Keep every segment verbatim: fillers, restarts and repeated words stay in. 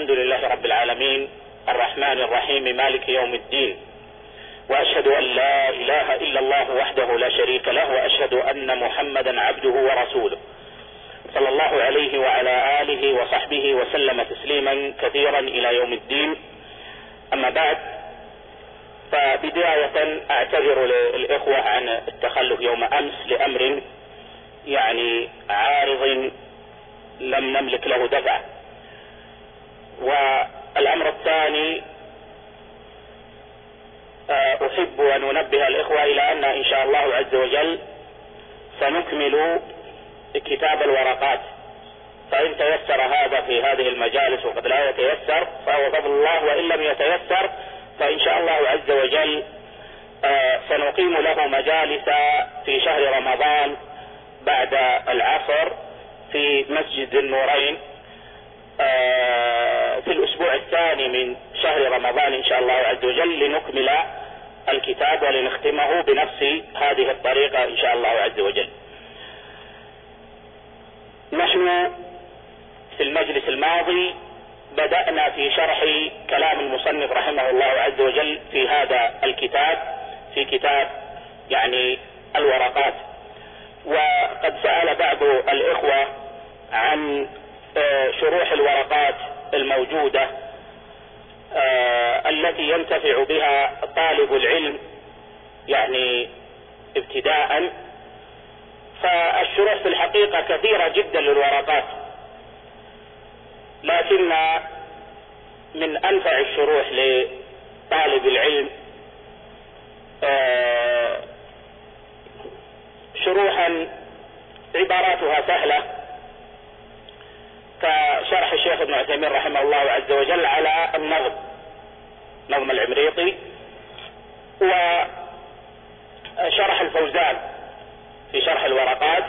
الحمد لله رب العالمين الرحمن الرحيم مالك يوم الدين، وأشهد أن لا إله إلا الله وحده لا شريك له، وأشهد أن محمدا عبده ورسوله صلى الله عليه وعلى آله وصحبه وسلم تسليما كثيرا إلى يوم الدين. أما بعد، فبداية أعتذر للإخوة عن التخلف يوم أمس لأمر يعني عارض لم نملك له دفع. والأمر الثاني، أحب أن أنبه الإخوة إلى أن إن شاء الله عز وجل سنكمل كتاب الورقات، فإن تيسر هذا في هذه المجالس وقد لا يتيسر فهو فضل الله، وإن لم يتيسر فإن شاء الله عز وجل سنقيم له مجالس في شهر رمضان بعد العصر في مسجد النورين في الأسبوع الثاني من شهر رمضان إن شاء الله عز وجل، لنكمل الكتاب ولنختمه بنفس هذه الطريقة إن شاء الله عز وجل. نحن في المجلس الماضي بدأنا في شرح كلام المصنف رحمه الله عز وجل في هذا الكتاب، في كتاب يعني الورقات. وقد سأل بعض الإخوة عن شروح الورقات الموجودة التي ينتفع بها طالب العلم يعني ابتداء. فالشروح في الحقيقة كثيرة جدا للورقات، لكن من أنفع الشروح لطالب العلم شروحا عباراتها سهلة، كشرح الشيخ ابن عثيمين رحمه الله عز وجل على النظم، نظم العمريطي، وشرح الفوزان في شرح الورقات،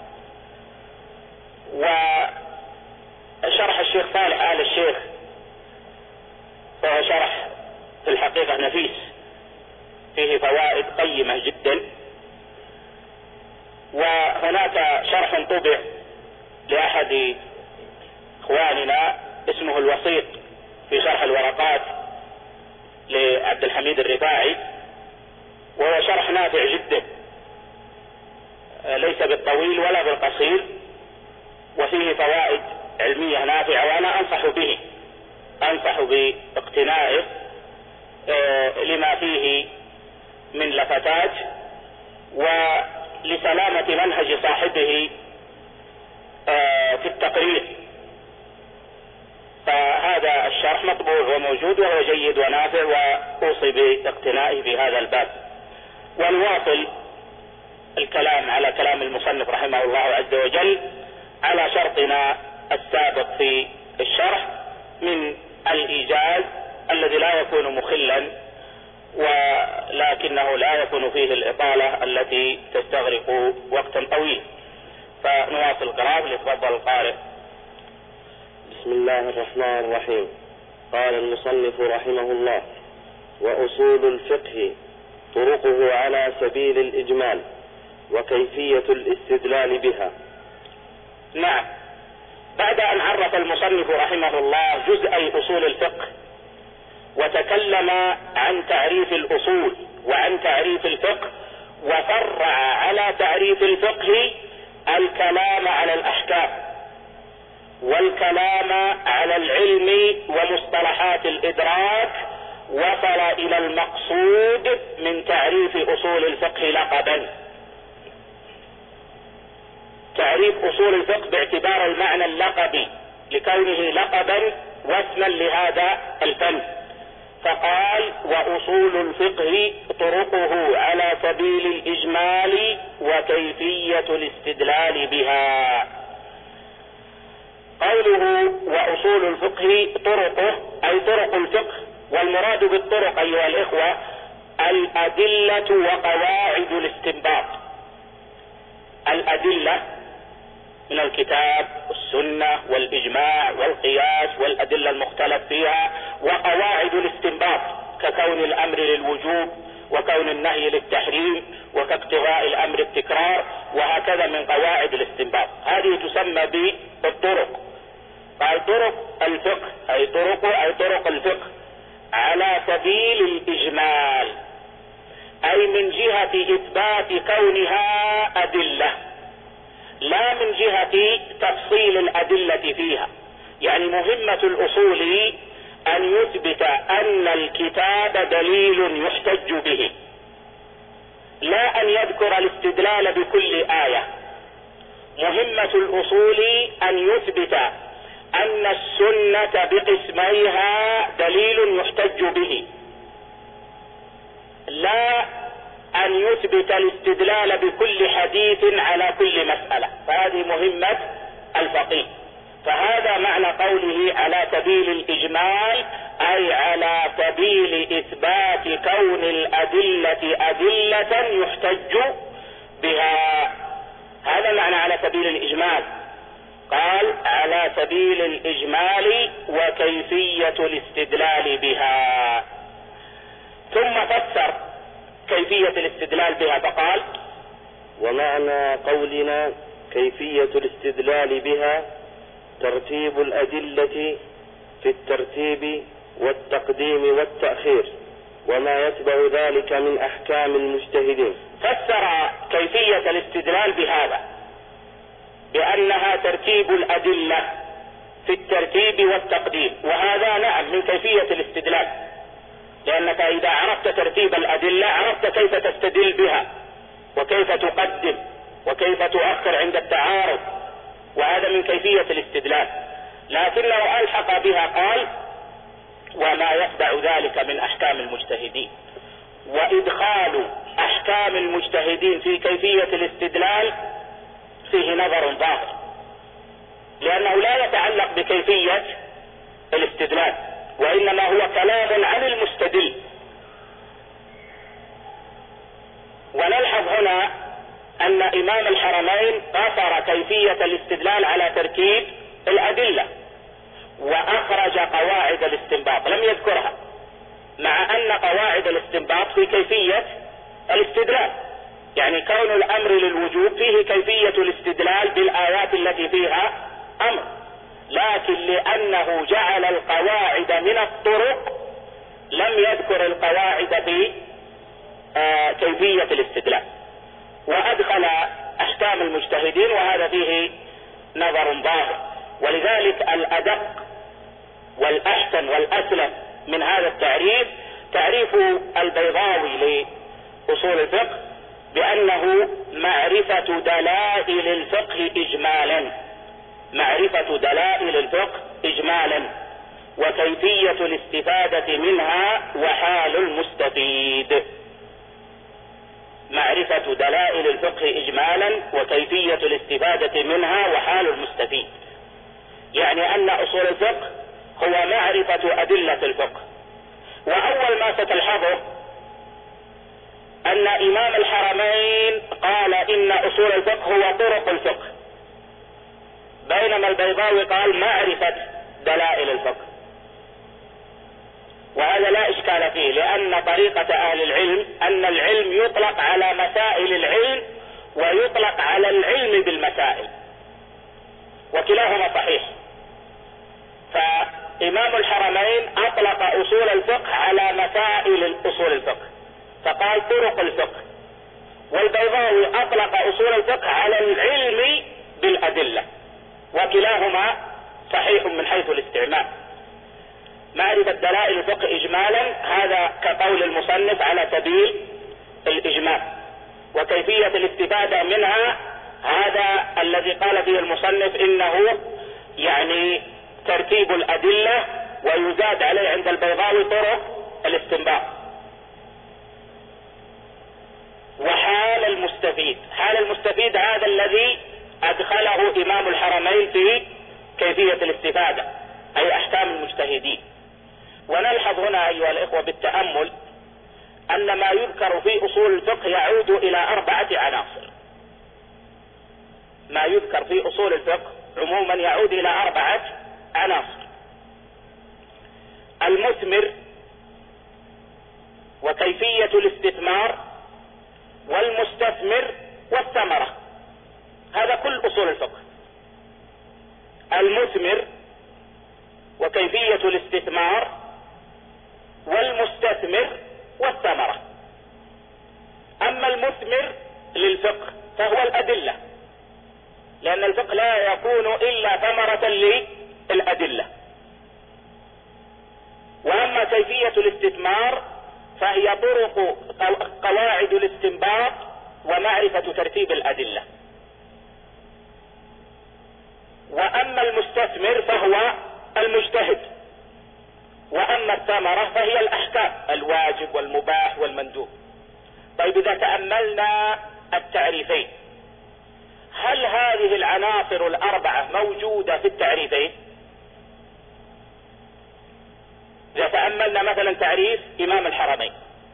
وشرح الشيخ صالح آل الشيخ، وهو شرح في الحقيقة نفيس فيه فوائد قيمة جدا. وهناك شرح طبع لأحد إخواننا اسمه الوسيط في شرح الورقات لعبد الحميد الرفاعي، وهو شرح نافع جدا، ليس بالطويل ولا بالقصير، وفيه فوائد علمية نافعة، وأنا أنصح به، أنصح باقتنائه لما فيه من لفتات ولسلامة منهج صاحبه في التقرير. فهذا الشرح مطبوع وموجود وهو جيد ونافع، وأوصي باقتنائه في هذا الباب. ونواصل الكلام على كلام المصنف رحمه الله عز وجل على شرطنا السابق في الشرح من الإيجاز الذي لا يكون مخلا، ولكنه لا يكون فيه الإطالة التي تستغرق وقتا طويل. فنواصل القراءة، ليتفضل القارئ. بسم الله الرحمن الرحيم. قال المصنف رحمه الله: وأصول الفقه طرقه على سبيل الإجمال وكيفية الاستدلال بها. نعم، بعد أن عرف المصنف رحمه الله جزءي أصول الفقه وتكلم عن تعريف الأصول وعن تعريف الفقه، وفرع على تعريف الفقه الكلام على الأحكام والكلام على العلم ومصطلحات الإدراك، وصل إلى المقصود من تعريف أصول الفقه لقبا. تعريف أصول الفقه باعتبار المعنى اللقبي لكونه لقبا واسما لهذا الفن، فقال: وأصول الفقه طرقه على سبيل الإجمال وكيفية الاستدلال بها. قوله وأصول الفقه طرقه أي طرق الفقه، والمراد بالطرق أيها الإخوة الأدلة وقواعد الاستنباط. الأدلة من الكتاب والسنة والإجماع والقياس والأدلة المختلف فيها، وقواعد الاستنباط ككون الأمر للوجوب وكون النهي للتحريم وكاقتضاء الأمر التكرار، وهكذا من قواعد الاستنباط. هذه تسمى بالطرق. قال طرق الفقه أي طرق أي طرق الفقه على سبيل الإجمال، أي من جهة إثبات كونها أدلة، لا من جهة تفصيل الأدلة فيها. يعني مهمة الأصول أن يثبت أن الكتاب دليل يحتج به، لا أن يذكر الاستدلال بكل آية. مهمة الأصول أن يثبت أن السنة بقسميها دليل يحتج به، لا أن يثبت الاستدلال بكل حديث على كل مسألة، فهذه مهمة الفقيه. فهذا معنى قوله على سبيل الإجمال، أي على سبيل إثبات كون الأدلة أدلة يحتج بها. هذا معنى على سبيل الإجمال. قال على سبيل الإجمال وكيفية الاستدلال بها، ثم فسر كيفية الاستدلال بها فقال: ومعنى قولنا كيفية الاستدلال بها ترتيب الأدلة في الترتيب والتقديم والتأخير وما يتبع ذلك من أحكام المجتهدين. فسر كيفية الاستدلال بهذا بأنها ترتيب الأدلة في الترتيب والتقديم، وهذا نعم من كيفية الاستدلال، لأنك إذا عرفت ترتيب الأدلة عرفت كيف تستدل بها وكيف تقدم وكيف تؤخر عند التعارض، وهذا من كيفية الاستدلال. لكنه ألحق بها قال: وما يتبع ذلك من أحكام المجتهدين. وإدخال أحكام المجتهدين في كيفية الاستدلال فيه نظر ظاهر، لأنه لا يتعلق بكيفية الاستدلال، وإنما هو كلام عن المستدل. ونلحظ هنا أن إمام الحرمين قصر كيفية الاستدلال على ترتيب الأدلة، وأخرج قواعد الاستنباط لم يذكرها، مع أن قواعد الاستنباط في كيفية الاستدلال. يعني كون الأمر للوجوب فيه كيفية الاستدلال بالآيات التي فيها أمر، لكن لأنه جعل القواعد من الطرق لم يذكر القواعد في آه كيفية الاستدلال، وأدخل أحكام المجتهدين، وهذا فيه نظر ظاهر. ولذلك الأدق والأحسن والأسلم من هذا التعريف تعريف البيضاوي لأصول الفقه بأنه معرفة دلائل الفقه إجمالا، معرفة دلائل الفقه إجمالا وكيفية الاستفادة منها وحال المستفيد. معرفة دلائل الفقه إجمالا وكيفية الاستفادة منها وحال المستفيد، يعني أن أصول الفقه هو معرفة أدلة الفقه. وأول ما ستلحظه أن إمام الحرمين قال إن أصول الفقه هو طرق الفقه، بينما البيضاوي قال معرفة دلائل الفقه. وهذا لا إشكال فيه، لأن طريقة أهل العلم أن العلم يطلق على مسائل العلم ويطلق على العلم بالمسائل، وكلاهما صحيح. فإمام الحرمين أطلق أصول الفقه على مسائل أصول الفقه فقال طرق الفقه، والبيضاوي أطلق أصول الفقه على العلم بالأدلة، وكلاهما صحيح من حيث الاستعمال. معرفة دلائل الفقه إجمالا هذا كقول المصنف على سبيل الإجمال، وكيفية الاستفادة منها هذا الذي قال فيه المصنف إنه يعني ترتيب الأدلة، ويزاد عليه عند البيضاوي طرق الاستنباط. وحال المستفيد، حال المستفيد هذا الذي أدخله إمام الحرمين في كيفية الاستفادة أي أحكام المجتهدين. ونلحظ هنا أيها الإخوة بالتأمل أن ما يذكر في أصول الفقه يعود إلى أربعة عناصر. ما يذكر في أصول الفقه عموما يعود إلى أربعة عناصر: المثمر، وكيفية الاستثمار، والمستثمر، والثمرة. هذا كل أصول الفقه. المثمر كيفية الاستثمار والمستثمر والثمرة. أما المثمر للفقه فهو الأدلة، لأن الفقه لا يكون إلا ثمرة للأدلة. وأما كيفية الاستثمار فهي طرق قواعد الاستنباط ومعرفة ترتيب الأدلة. وأما المستثمر فهو المجتهد. وأما الثمرة فهي الأحكام، الواجب والمباح والمندوب. طيب إذا تأملنا التعريفين، هل هذه العناصر الأربعة موجودة في التعريفين؟ إذا تأملنا مثلا تعريف إمام الحرمين،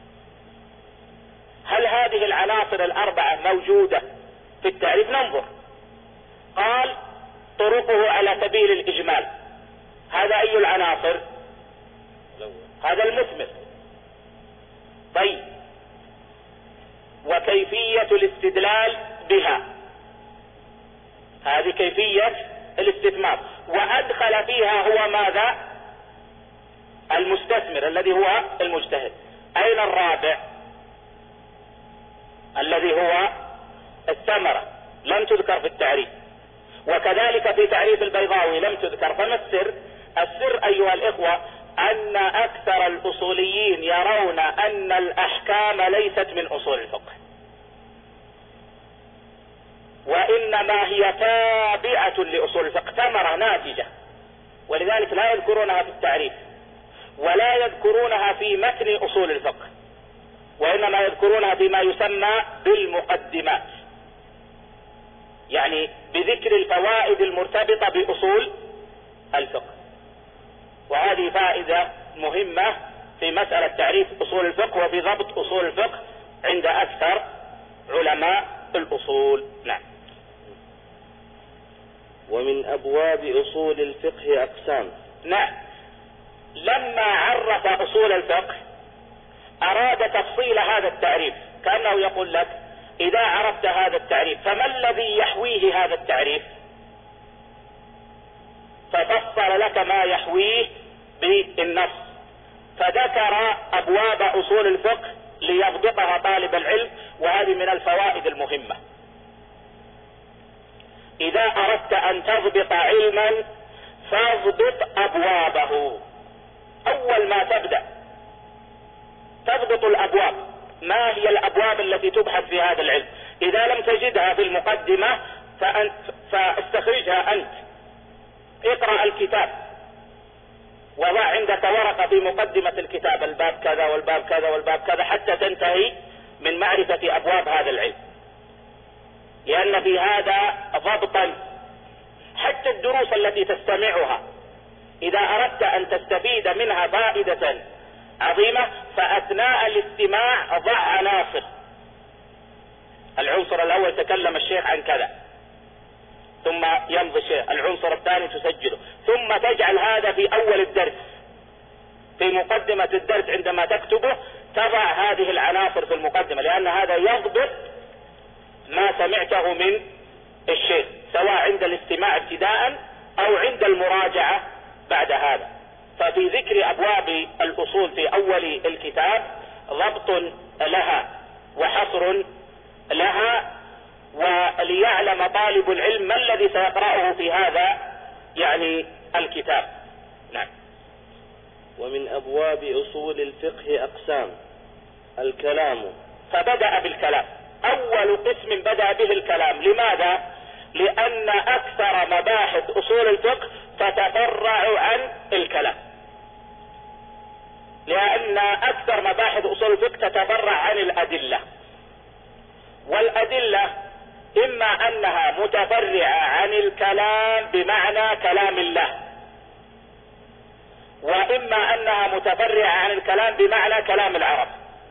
هل هذه العناصر الأربعة موجودة في التعريف؟ ننظر. قال طرقه على سبيل الإجمال، هذا أي العناصر؟ هذا المثمر. طيب وكيفية الاستدلال بها، هذه كيفية الاستثمار، وأدخل فيها هو ماذا؟ المستثمر الذي هو المجتهد. أين الرابع الذي هو الثمرة؟ لم تذكر في التعريف، وكذلك في تعريف البيضاوي لم تذكر. فما السر؟ السر أيها الإخوة أن أكثر الأصوليين يرون أن الأحكام ليست من أصول الفقه، وإنما هي تابعة لأصول الفقه، ثمرة ناتجة، ولذلك لا يذكرونها في التعريف ولا يذكرونها في متن أصول الفقه، وإنما يذكرونها فيما يسمى بالمقدمات، يعني بذكر الفوائد المرتبطة بأصول الفقه. وهذه فائدة مهمة في مسألة تعريف أصول الفقه وفي ضبط أصول الفقه عند أكثر علماء الأصول. نعم. ومن أبواب أصول الفقه أقسام. نعم. لما عرف أصول الفقه أراد تفصيل هذا التعريف، كأنه يقول لك إذا عرفت هذا التعريف فما الذي يحويه هذا التعريف؟ ففصل لك ما يحويه بالنص، فذكر أبواب أصول الفقه ليضبطها طالب العلم، وهذه من الفوائد المهمة. إذا أردت أن تضبط علما فاضبط أبوابه. أول ما تبدأ تضبط الأبواب، ما هي الأبواب التي تبحث في هذا العلم؟ إذا لم تجدها في المقدمة فأنت فاستخرجها أنت. اقرأ الكتاب وضع عندك ورقة في مقدمة الكتاب الباب كذا والباب كذا والباب كذا حتى تنتهي من معرفة أبواب هذا العلم، لأن في هذا ضبطا. حتى الدروس التي تستمعها إذا أردت أن تستفيد منها فائدة عظيمة فأثناء الاستماع ضع عناصر. العنصر الأول تكلم الشيخ عن كذا، ثم يمضي الشيخ. العنصر الثاني تسجله، ثم تجعل هذا في أول الدرس، في مقدمة الدرس عندما تكتبه تضع هذه العناصر في المقدمة، لأن هذا يضبط ما سمعته من الشيخ سواء عند الاستماع ابتداء أو عند المراجعة بعد هذا. ففي ذكر أبواب الأصول في أول الكتاب ضبط لها وحصر لها، وليعلم طالب العلم ما الذي سيقرأه في هذا يعني الكتاب. نعم. ومن أبواب أصول الفقه أقسام. الكلام، فبدأ بالكلام، أول قسم بدأ به الكلام. لماذا؟ لأن أكثر مباحث أصول الفقه تتفرع عن الكلام، لأن أكثر مباحث أصول الفقه تتفرع عن الأدلة، والأدلة إما أنها متفرعة عن الكلام بمعنى كلام الله، وإما أنها متفرعة عن الكلام بمعنى كلام العرب.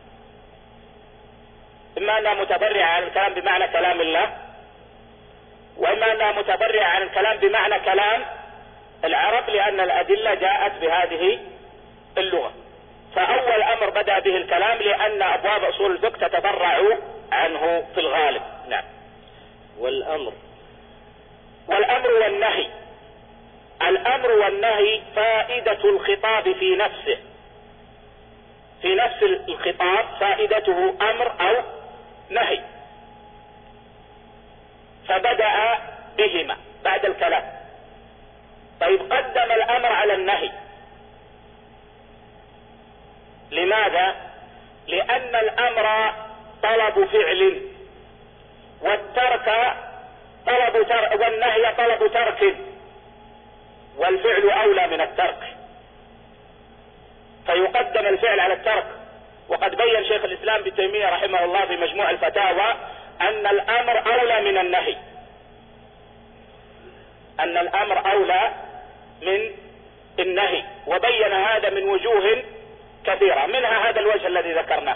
إما أنها متفرعة عن الكلام بمعنى كلام الله، وإما أنها متفرعة عن الكلام بمعنى كلام العرب، لأن الأدلة جاءت بهذه اللغة. فأول أمر بدأ به الكلام لأن أبواب أصول الفقه تتفرع عنه في الغالب. نعم. والأمر، والأمر والنهي. الأمر والنهي فائدة الخطاب في نفسه، في نفس الخطاب فائدته أمر أو نهي، فبدأ بهما بعد الكلام. طيب قدم الأمر على النهي، لماذا؟ لأن الأمر طلب فعل، والترك طلب ترك، والنهي طلب ترك، والفعل أولى من الترك، فيقدم الفعل على الترك. وقد بين شيخ الإسلام ابن تيمية رحمه الله في مجموع الفتاوى أن الأمر أولى من النهي، أن الأمر أولى من النهي، وبين هذا من وجوه كثيرة، منها هذا الوجه الذي ذكرناه،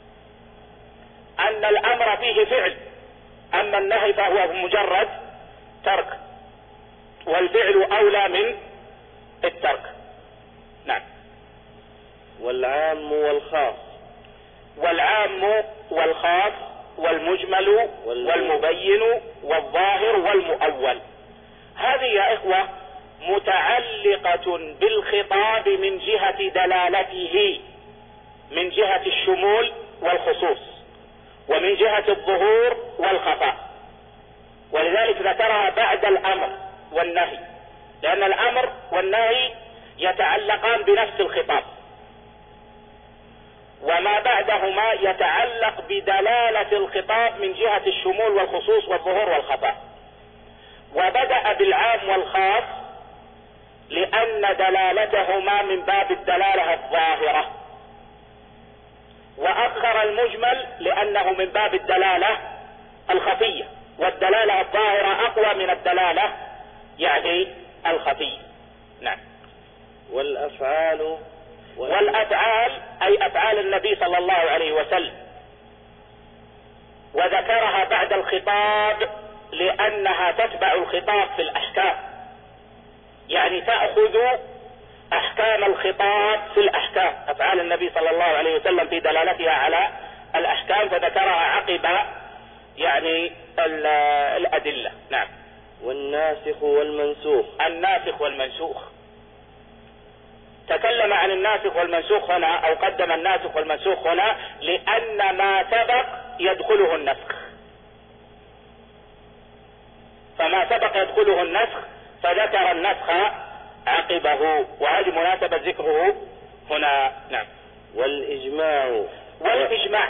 أن الأمر فيه فعل، أما النهي فهو مجرد ترك، والفعل أولى من الترك. نعم. والعام والخاص. والعام والخاص والمجمل والمبين والظاهر والمؤول، هذه يا إخوة متعلقة بالخطاب من جهة دلالته، من جهة الشمول والخصوص، ومن جهة الظهور والخفاء، ولذلك ذكرها بعد الأمر والنهي، لأن الأمر والنهي يتعلقان بنفس الخطاب، وما بعدهما يتعلق بدلالة الخطاب من جهة الشمول والخصوص والظهور والخفاء. وبدأ بالعام والخاص لأن دلالتهما من باب الدلالة الظاهرة، وأخر المجمل لأنه من باب الدلالة الخفية، والدلالة الظاهرة أقوى من الدلالة يعني الخفية. نعم. والأفعال والأفعال أي أفعال النبي صلى الله عليه وسلم، وذكرها بعد الخطاب لأنها تتبع الخطاب في الأحكام، يعني تأخذ أحكام الخطاب في الأحكام، أفعال النبي صلى الله عليه وسلم في دلالتها على الأحكام، فذكرها عقب يعني الأدلة. نعم. والناسخ والمنسوخ. الناسخ والمنسوخ، تكلم عن الناسخ والمنسوخ هنا، أو قدم الناسخ والمنسوخ هنا لأن ما سبق يدخله النسخ، فما سبق يدخله النسخ فذكر النسخ عقبه، وهذه مناسبة ذكره هنا. نعم. والإجماع. والإجماع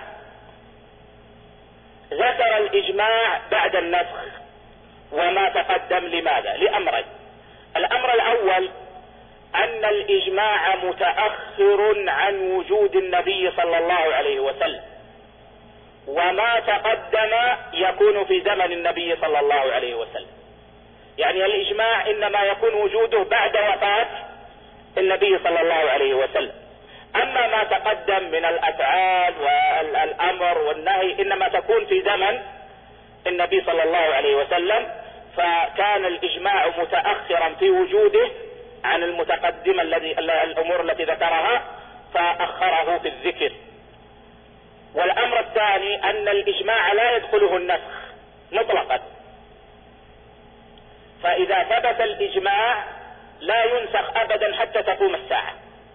ذكر الإجماع بعد النسخ وما تقدم، لماذا؟ لأمرين. الأمر الأول أن الإجماع متأخر عن وجود النبي صلى الله عليه وسلم، وما تقدم يكون في زمن النبي صلى الله عليه وسلم، يعني الإجماع إنما يكون وجوده بعد وفاة النبي صلى الله عليه وسلم، أما ما تقدم من الأفعال والأمر والنهي إنما تكون في زمن النبي صلى الله عليه وسلم، فكان الإجماع متأخرا في وجوده عن المتقدمة الذي الأمور التي ذكرها، فأخره في الذكر. والأمر الثاني أن الإجماع لا يدخله النسخ مطلقا، فإذا ثبت الإجماع لا ينسخ أبدا حتى تقوم الساعة،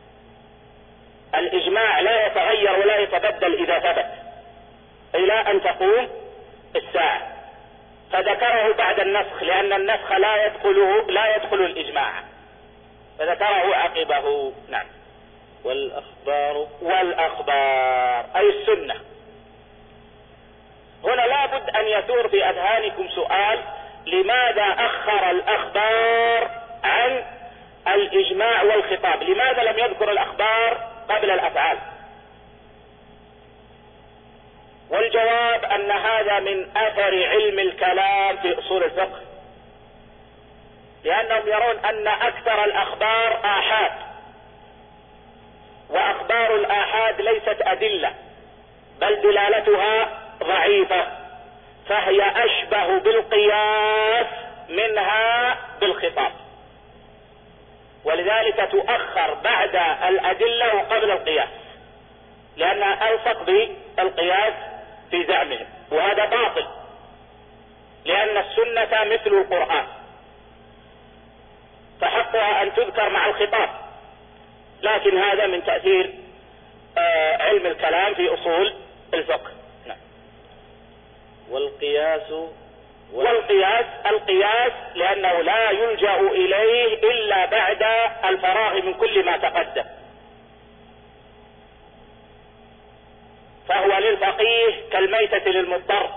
الإجماع لا يتغير ولا يتبدل إذا ثبت إلى أن تقوم الساعة، فذكره بعد النسخ لأن النسخ لا يدخله لا يدخل الإجماع، فذكره عقبه. نعم. والأخبار. والأخبار أي السنة. هنا لابد أن يثور في أذهانكم سؤال: لماذا أخر الأخبار عن الإجماع والخطاب؟ لماذا لم يذكر الأخبار قبل الأفعال؟ والجواب أن هذا من أثر علم الكلام في أصول الفقه، لأنهم يرون أن أكثر الأخبار آحاد، وأخبار الآحاد ليست أدلة بل دلالتها ضعيفة، فهي أشبه بالقياس منها بالخطاب، ولذلك تؤخر بعد الأدلة وقبل القياس، لأنها ألصق بالقياس في زعمهم، وهذا باطل، لأن السنة مثل القرآن، فحقها أن تذكر مع الخطاب، لكن هذا من تأثير آه علم الكلام في أصول الفقه. نعم. والقياس والقياس القياس لأنه لا يلجأ إليه إلا بعد الفراغ من كل ما تقدم، فهو للفقيه كالميتة للمضطر،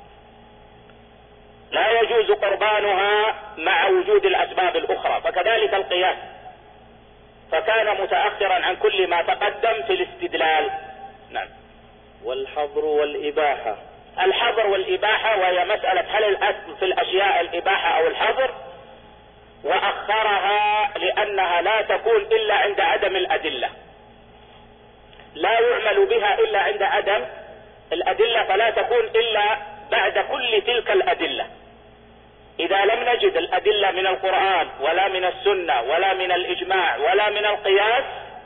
لا يجوز قربانها مع وجود الأسباب الأخرى، فكذلك القياس، فكان متأخرا عن كل ما تقدم في الاستدلال. نعم. والحظر والإباحة. الحظر والإباحة وهي مسألة هل الأصل في الأشياء الإباحة أو الحظر، وأخرها لأنها لا تكون إلا عند عدم الأدلة، لا يعمل بها إلا عند عدم الأدلة، فلا تكون إلا بعد كل تلك الأدلة. إذا لم نجد الأدلة من القرآن ولا من السنة ولا من الإجماع ولا من القياس،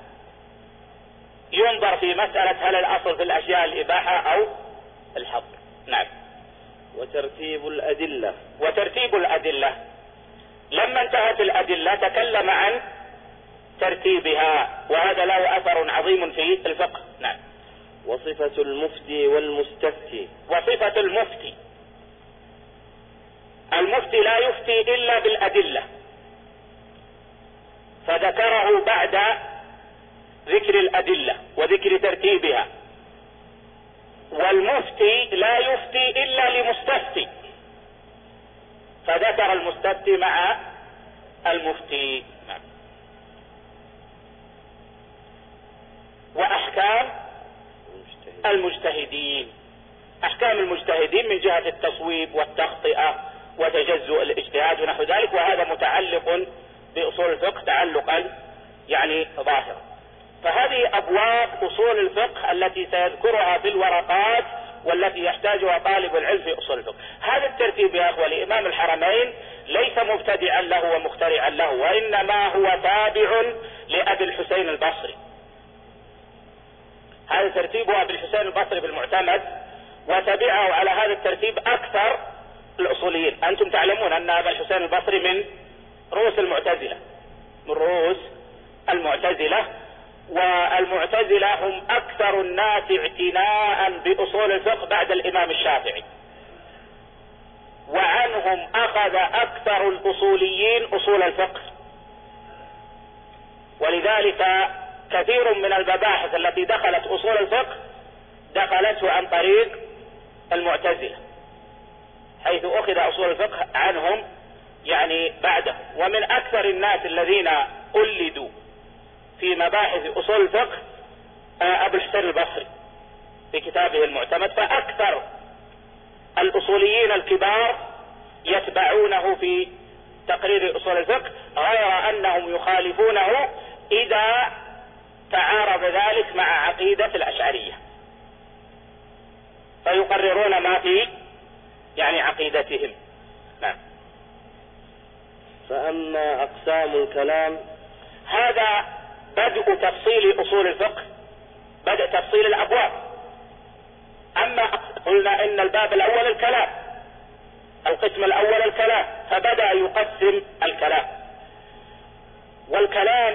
ينظر في مسألة هل الأصل في الأشياء الإباحة أو الحظر. نعم. وترتيب الأدلة. وترتيب الأدلة، لما انتهت الأدلة تكلم عن ترتيبها، وهذا له أثر عظيم في الفقه. نعم. وصفة المفتي والمستفتي. وصفة المفتي، المفتي لا يفتي إلا بالأدلة، فذكره بعد ذكر الأدلة وذكر ترتيبها. والمفتي لا يفتي إلا لمستفتي، فذكر المستفتي مع المفتي. نعم. وأحكام المجتهدين، أحكام المجتهدين من جهة التصويب والتخطئة وتجزؤ الاجتهاد ونحو ذلك، وهذا متعلق بأصول الفقه تعلقا يعني ظاهرا. فهذه أبواب أصول الفقه التي سيذكرها في الورقات والتي يحتاجها طالب العلم في أصول الفقه. هذا الترتيب يا أخوة لإمام الحرمين ليس مبتدعا له ومخترعا له، وإنما هو تابع لأبي الحسين البصري. هذا ترتيب أبي الحسين البصري بالمعتمد، وتبعه على هذا الترتيب أكثر الأصوليين. أنتم تعلمون أن أبا الحسين البصري من رؤوس المعتزلة، من رؤوس المعتزلة، والمعتزلة هم أكثر الناس اعتناء بأصول الفقه بعد الإمام الشافعي، وعنهم أخذ أكثر الأصوليين أصول الفقه، ولذلك كثير من المباحث التي دخلت أصول الفقه دخلته عن طريق المعتزلة، حيث أخذ أصول الفقه عنهم يعني بعده. ومن أكثر الناس الذين قلدوا في مباحث أصول الفقه أبو الحسين البصري في كتابه المعتمد، فأكثر الأصوليين الكبار يتبعونه في تقرير أصول الفقه، غير أنهم يخالفونه إذا تعارض ذلك مع عقيدة الأشعرية، فيقررون ما في يعني عقيدتهم. نعم. فأما أقسام الكلام، هذا بدء تفصيل أصول الفقه، بدء تفصيل الأبواب. أما قلنا إن الباب الأول الكلام، القسم الأول الكلام، فبدأ يقسم الكلام. والكلام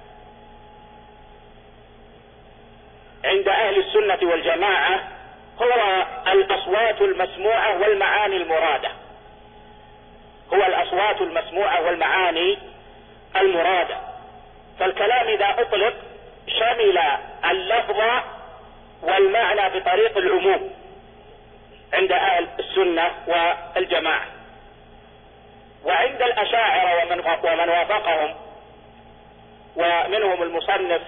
عند أهل السنة والجماعة هو الأصوات المسموعة والمعاني المرادة، هو الأصوات المسموعة والمعاني المرادة. فالكلام إذا أطلق شمل اللفظ والمعنى بطريق العموم عند أهل السنة والجماعة. وعند الأشاعرة ومن ومن وافقهم ومنهم المصنف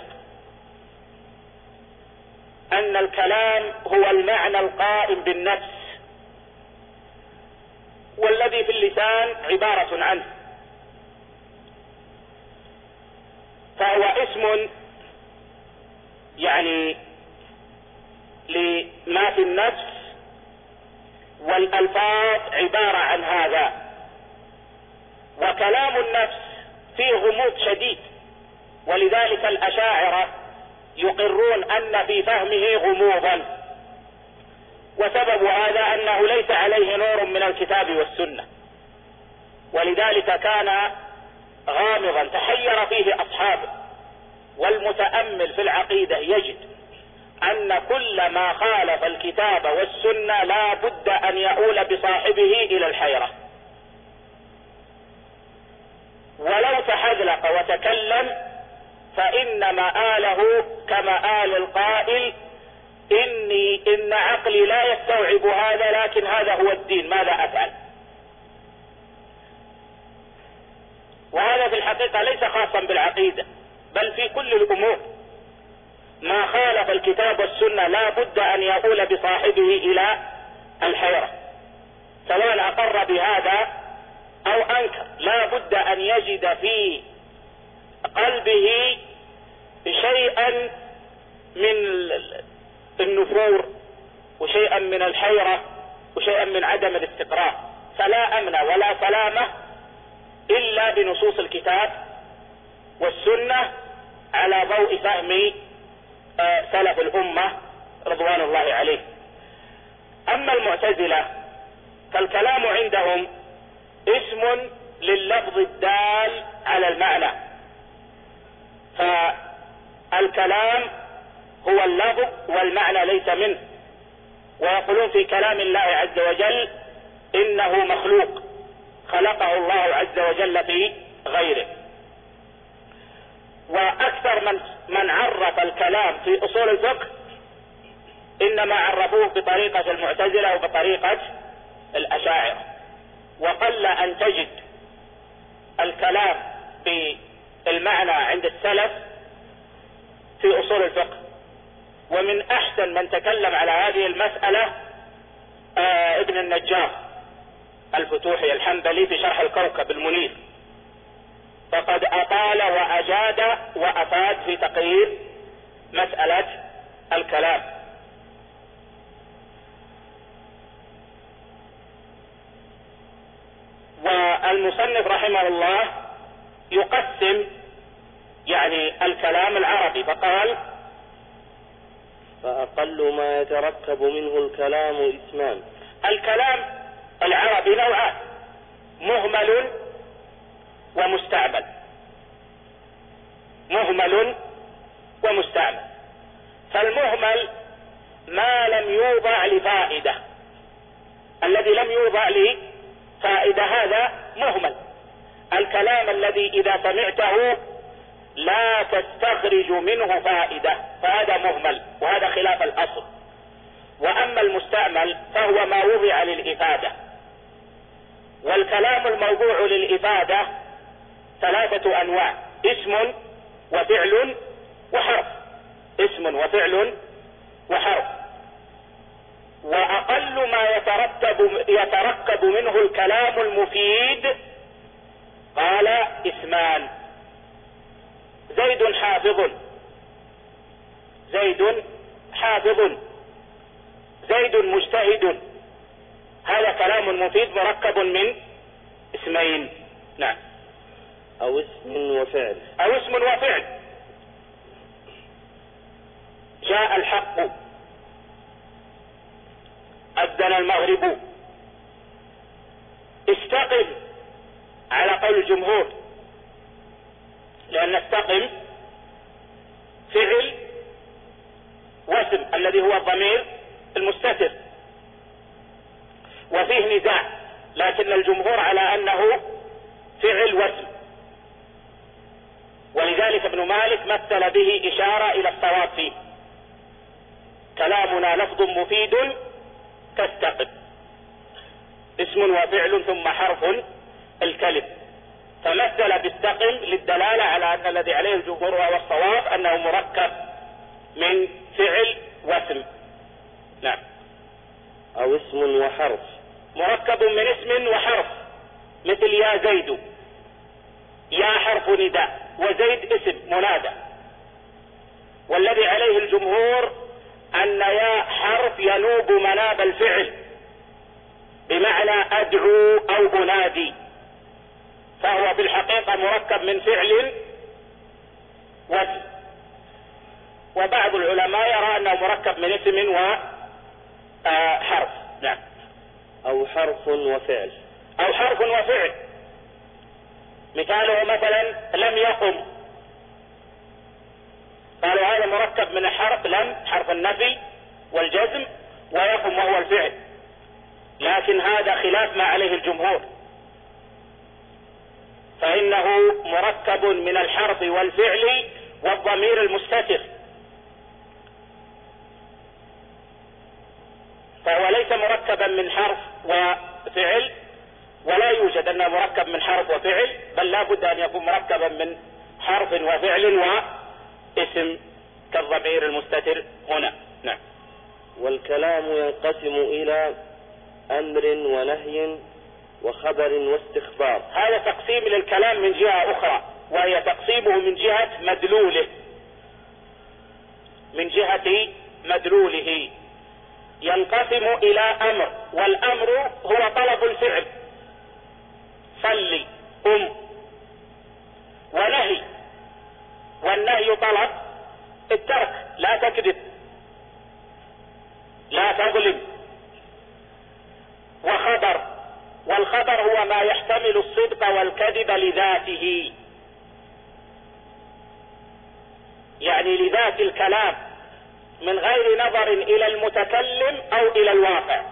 أن الكلام هو المعنى القائم بالنفس والذي في اللسان عبارة عنه، فهو اسم يعني لما في النفس، والألفاظ عبارة عن هذا. وكلام النفس فيه غموض شديد، ولذلك الأشاعرة يقرون أن في فهمه غموضا، وسبب هذا أنه ليس عليه نور من الكتاب والسنة. ولذلك كان غامضا تحير فيه أصحابه، والمتأمل في العقيدة يجد أن كل ما خالف الكتاب والسنة لا بد أن يؤول بصاحبه إلى الحيرة. ولو تحذلق وتكلم فإن مآله كمآل القائل إني إن عقلي لا يستوعب هذا، لكن هذا هو الدين، ماذا أفعل؟ وهذا في الحقيقة ليس خاصا بالعقيدة، بل في كل الأمور. ما خالف الكتاب والسنة لا بد أن يؤول بصاحبه إلى الحيرة، سواء أقر بهذا أو أنكر. لا بد أن يجد في قلبه شيئا من النفور وشيئا من الحيرة وشيئا من عدم الاستقرار. فلا أمن ولا سلامة إلا بنصوص الكتاب والسنة على ضوء فهم سلف الأمة رضوان الله عليه. أما المعتزلة فالكلام عندهم اسم لللفظ الدال على المعنى، فالكلام هو اللفظ والمعنى ليس منه، ويقولون في كلام الله عز وجل إنه مخلوق خلقه الله عز وجل في غيره. وأكثر من من عرف الكلام في أصول الفقه إنما عرفوه بطريقة المعتزلة وبطريقة الأشاعرة، وقل أن تجد الكلام بالمعنى عند السلف في أصول الفقه. ومن أحسن من تكلم على هذه المسألة آه ابن النجار الفتوحي الحنبلي في شرح الكوكب المنير، فقد أطال وأجاد وأفاد في تقرير مسألة الكلام. والمصنف رحمه الله يقسم يعني الكلام العربي، فقال: فأقل ما يتركب منه الكلام اسمان. الكلام العربي نوعان: مهمل ومستعمل. مهمل ومستعمل. فالمهمل ما لم يوضع لفائدة، الذي لم يوضع لفائدة هذا مهمل. الكلام الذي إذا سمعته لا تستخرج منه فائدة فهذا مهمل، وهذا خلاف الأصل. وأما المستعمل فهو ما وضع للإفادة. والكلام الموضوع للإفادة ثلاثة أنواع: اسم وفعل وحرف. اسم وفعل وحرف. وأقل ما يترتب يتركب منه الكلام المفيد قال اسمان: زيد حافظ. زيد حافظ. زيد مجتهد. هذا كلام مفيد مركب من اسمين. نعم. أو اسم وفعل. أو اسم وفعل. جاء الحق، أذن المغرب، استقم على قول الجمهور، لأن استقم فعل واسم الذي هو الضمير المستتر، وفيه نزاع، لكن الجمهور على أنه فعل واسم. ولذلك ابن مالك مثل به إشارة إلى الصواب فيه: كلامنا لفظ مفيد تستقم، اسم وفعل ثم حرف الكلم. فمثل باستقم للدلالة على أن الذي عليه الجمهور وهو الصواب أنه مركب من فعل واسم. نعم. أو اسم وحرف. مركب من اسم وحرف، مثل يا زيد. يا حرف نداء وزيد اسم منادى. والذي عليه الجمهور أن يا حرف ينوب مناب الفعل، بمعنى أدعو أو أنادي، فهو في الحقيقة مركب من فعل واسم. وبعض العلماء يرى أنه مركب من اسم وحرف. نعم. أو حرف وفعل. أو حرف وفعل. مثاله مثلا لم يقم، قالوا هذا مركب من الحرف لم حرف النفي والجزم ويقم وهو الفعل، لكن هذا خلاف ما عليه الجمهور، فإنه مركب من الحرف والفعل والضمير المستتر، فهو ليس مركبا من حرف وفعل، ولا يوجد أنه مركب من حرف وفعل، بل لا بد أن يكون مركبا من حرف وفعل واسم كالضمير المستتر هنا. نعم. والكلام ينقسم إلى أمر ونهي وخبر واستخبار. هذا تقسيم للكلام من جهة أخرى، وهي تقسيمه من جهة مدلوله، من جهة مدلوله ينقسم إلى أمر، والأمر هو طلب الفعل صلي قم، ونهي، والنهي طلب الترك لا تكذب لا تظلم، وخبر، والخبر هو ما يحتمل الصدق والكذب لذاته، يعني لذات الكلام من غير نظر إلى المتكلم أو إلى الواقع،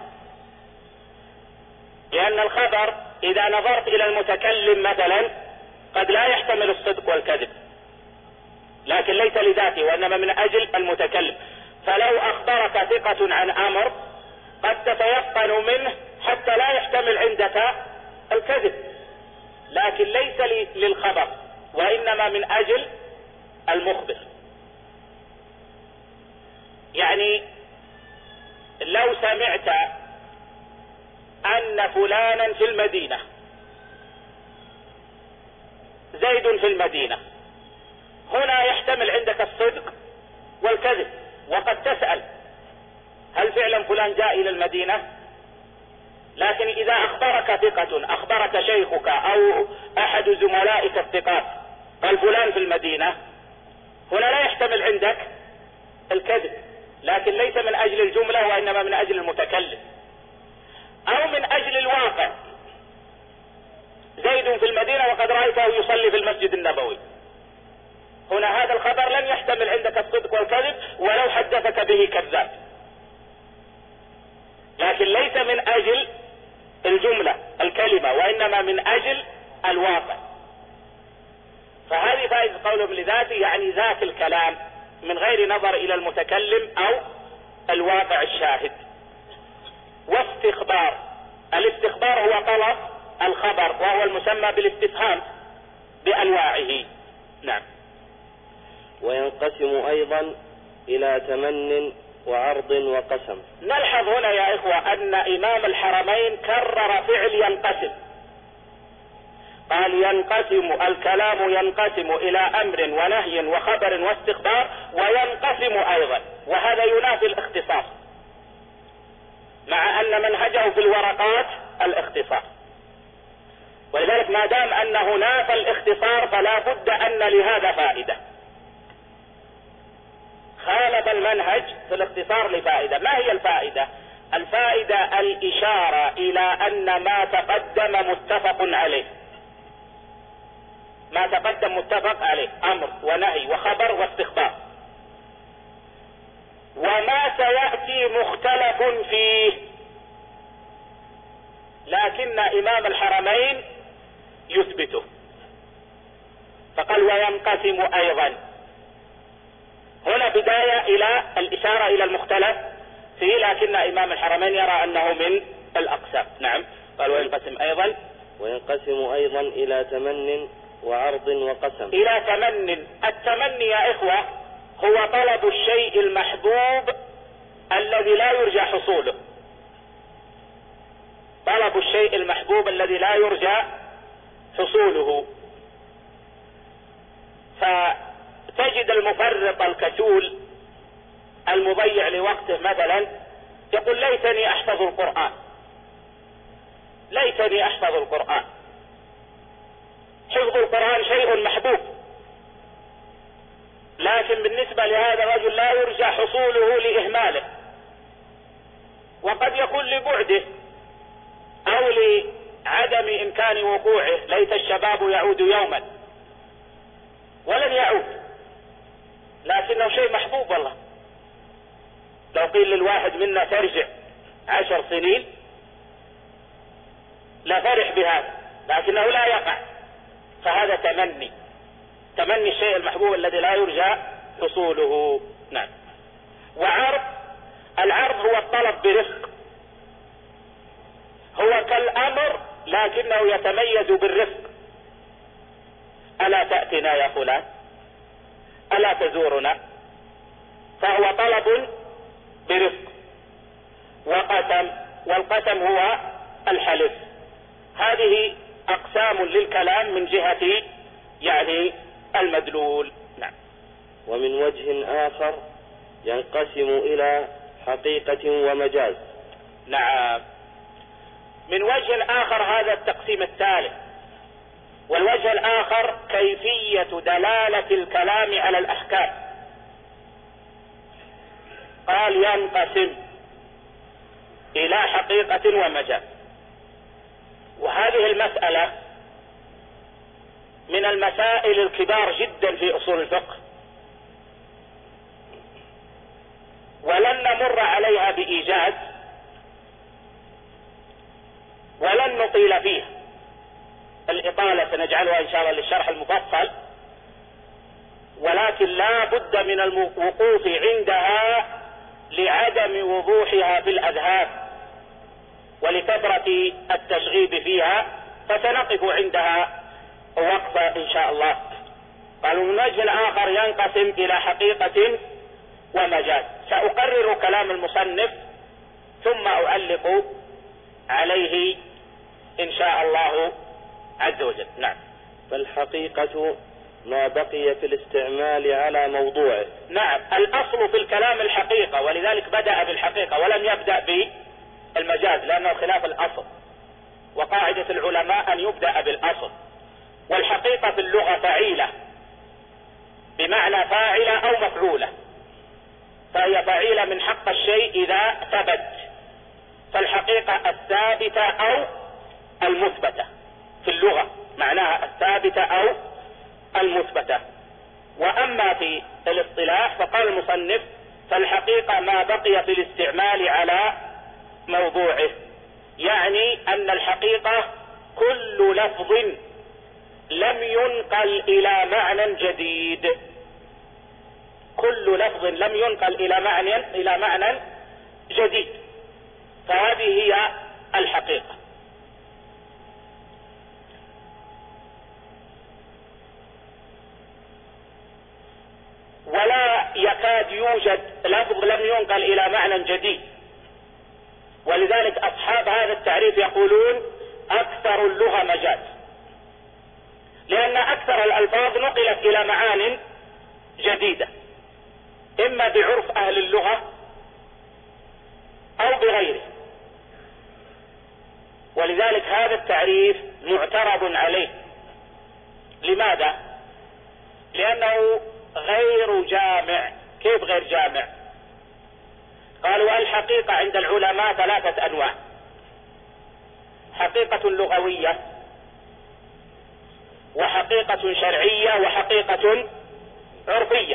لأن الخبر إذا نظرت إلى المتكلم مثلا قد لا يحتمل الصدق والكذب، لكن ليس لذاته وإنما من أجل المتكلم، فلو أخبرك ثقة عن أمر قد تتيقن منه حتى لا يحتمل عندك الكذب، لكن ليس للخبر وإنما من أجل المخبر. يعني لو سمعت أن فلانا في المدينة، زيد في المدينة، هنا يحتمل عندك الصدق والكذب، وقد تسأل هل فعلا فلان جاء إلى المدينة؟ لكن إذا أخبرك ثقة، أخبرك شيخك أو أحد زملائك الثقات قال فلان في المدينة، هنا لا يحتمل عندك الكذب، لكن ليس من أجل الجملة وإنما من أجل المتكلم أو من أجل الواقع. زيد في المدينة وقد رأيته يصلي في المسجد النبوي، هنا هذا الخبر لن يحتمل عندك الصدق والكذب ولو حدثك به كذاب، لكن ليس من أجل الجملة الكلمة وإنما من أجل الواقع. فهذه فائدة قولهم لذاته، يعني ذات الكلام من غير نظر إلى المتكلم أو الواقع الشاهد. واستخبار، الاستخبار هو طلب الخبر وهو المسمى بالاستفهام بأنواعه. نعم. وينقسم أيضا إلى تمن وعرض وقسم. نلحظ هنا يا إخوة أن إمام الحرمين كرر فعل ينقسم، قال ينقسم الكلام ينقسم إلى أمر ونهي وخبر واستخبار، وينقسم أيضا، وهذا ينافي الاختصاص، مع أن منهجه في الورقات الاختصار، ولذلك ما دام أنه نافى الاختصار فلا بد أن لهذا فائدة. خالف المنهج في الاختصار لفائدة. ما هي الفائدة؟ الفائدة الإشارة إلى أن ما تقدم متفق عليه، ما تقدم متفق عليه أمر ونهي وخبر واستخبار، وما سيأتي مختلف فيه، لكن إمام الحرمين يثبته، فقال وينقسم أيضا. هنا بداية إلى الإشارة إلى المختلف فيه، لكن إمام الحرمين يرى أنه من الأقسام. نعم. قال وينقسم أيضا وينقسم أيضا إلى تمن وعرض وقسم. إلى تمن. التمني يا إخوة هو طلب الشيء المحبوب الذي لا يرجى حصوله، طلب الشيء المحبوب الذي لا يرجى حصوله. فتجد المفرط الكسول المضيع لوقته مثلا يقول ليتني أحفظ القرآن، ليتني أحفظ القرآن. حفظ القرآن شيء محبوب، لكن بالنسبة لهذا الرجل لا يرجى حصوله لإهماله، وقد يكون لبعده أو عدم إمكان وقوعه، ليت الشباب يعود يوما، ولن يعود، لكنه شيء محبوب والله. لو قيل للواحد منا ترجع عشر سنين لا فرح بهذا، لكنه لا يقع، فهذا تمني، تمني الشيء المحبوب الذي لا يرجى حصوله. نعم. وعرض، العرض هو الطلب برفق، هو كالأمر لكنه يتميز بالرفق. ألا تأتنا يا فلان، ألا تزورنا، فهو طلب برفق. وقسم، والقسم هو الحلف. هذه أقسام للكلام من جهة يعني المدلول. نعم. ومن وجه آخر ينقسم إلى حقيقة ومجاز. نعم. من وجه آخر هذا التقسيم الثالث. والوجه الآخر كيفية دلالة الكلام على الأحكام. قال ينقسم إلى حقيقة ومجاز. وهذه المسألة من المسائل الكبار جدا في أصول الفقه، ولن نمر عليها بإيجاز ولن نطيل فيها. الإطالة سنجعلها إن شاء الله للشرح المفصل، ولكن لا بد من الوقوف عندها لعدم وضوحها في الأذهان ولكثرة التشغيب فيها، فسنقف عندها وقفة إن شاء الله. قالوا من وجه الآخر ينقسم إلى حقيقة ومجاز. سأقرر كلام المصنف ثم أعلق عليه إن شاء الله عز وجل. نعم. فالحقيقة ما بقي في الاستعمال على موضوعه. نعم. الأصل في الكلام الحقيقة، ولذلك بدأ بالحقيقة ولم يبدأ بالمجاز لأنه خلاف الأصل، وقاعدة العلماء أن يبدأ بالأصل. والحقيقة في اللغة فعيلة، بمعنى فاعلة أو مفعولة، فهي فعيلة من حق الشيء إذا ثبت، فالحقيقة الثابتة أو المثبتة في اللغة، معناها الثابتة أو المثبتة. وأما في الاصطلاح فقال المصنف فالحقيقة ما بقي في الاستعمال على موضوعه، يعني أن الحقيقة كل لفظ لم ينقل إلى معنى جديد، كل لفظ لم ينقل إلى معنى إلى معنى جديد، فهذه هي الحقيقة. ولا يكاد يوجد لفظ لم ينقل إلى معنى جديد، ولذلك أصحاب هذا التعريف يقولون أكثر اللغة مجاز، لأن أكثر الألفاظ نقلت إلى معان جديدة، إما بعرف أهل اللغة أو بغيره. ولذلك هذا التعريف معترض عليه. لماذا؟ لأنه غير جامع. كيف غير جامع؟ قالوا الحقيقة عند العلماء ثلاثة أنواع: حقيقة لغوية، وحقيقة شرعية، وحقيقة عرفية.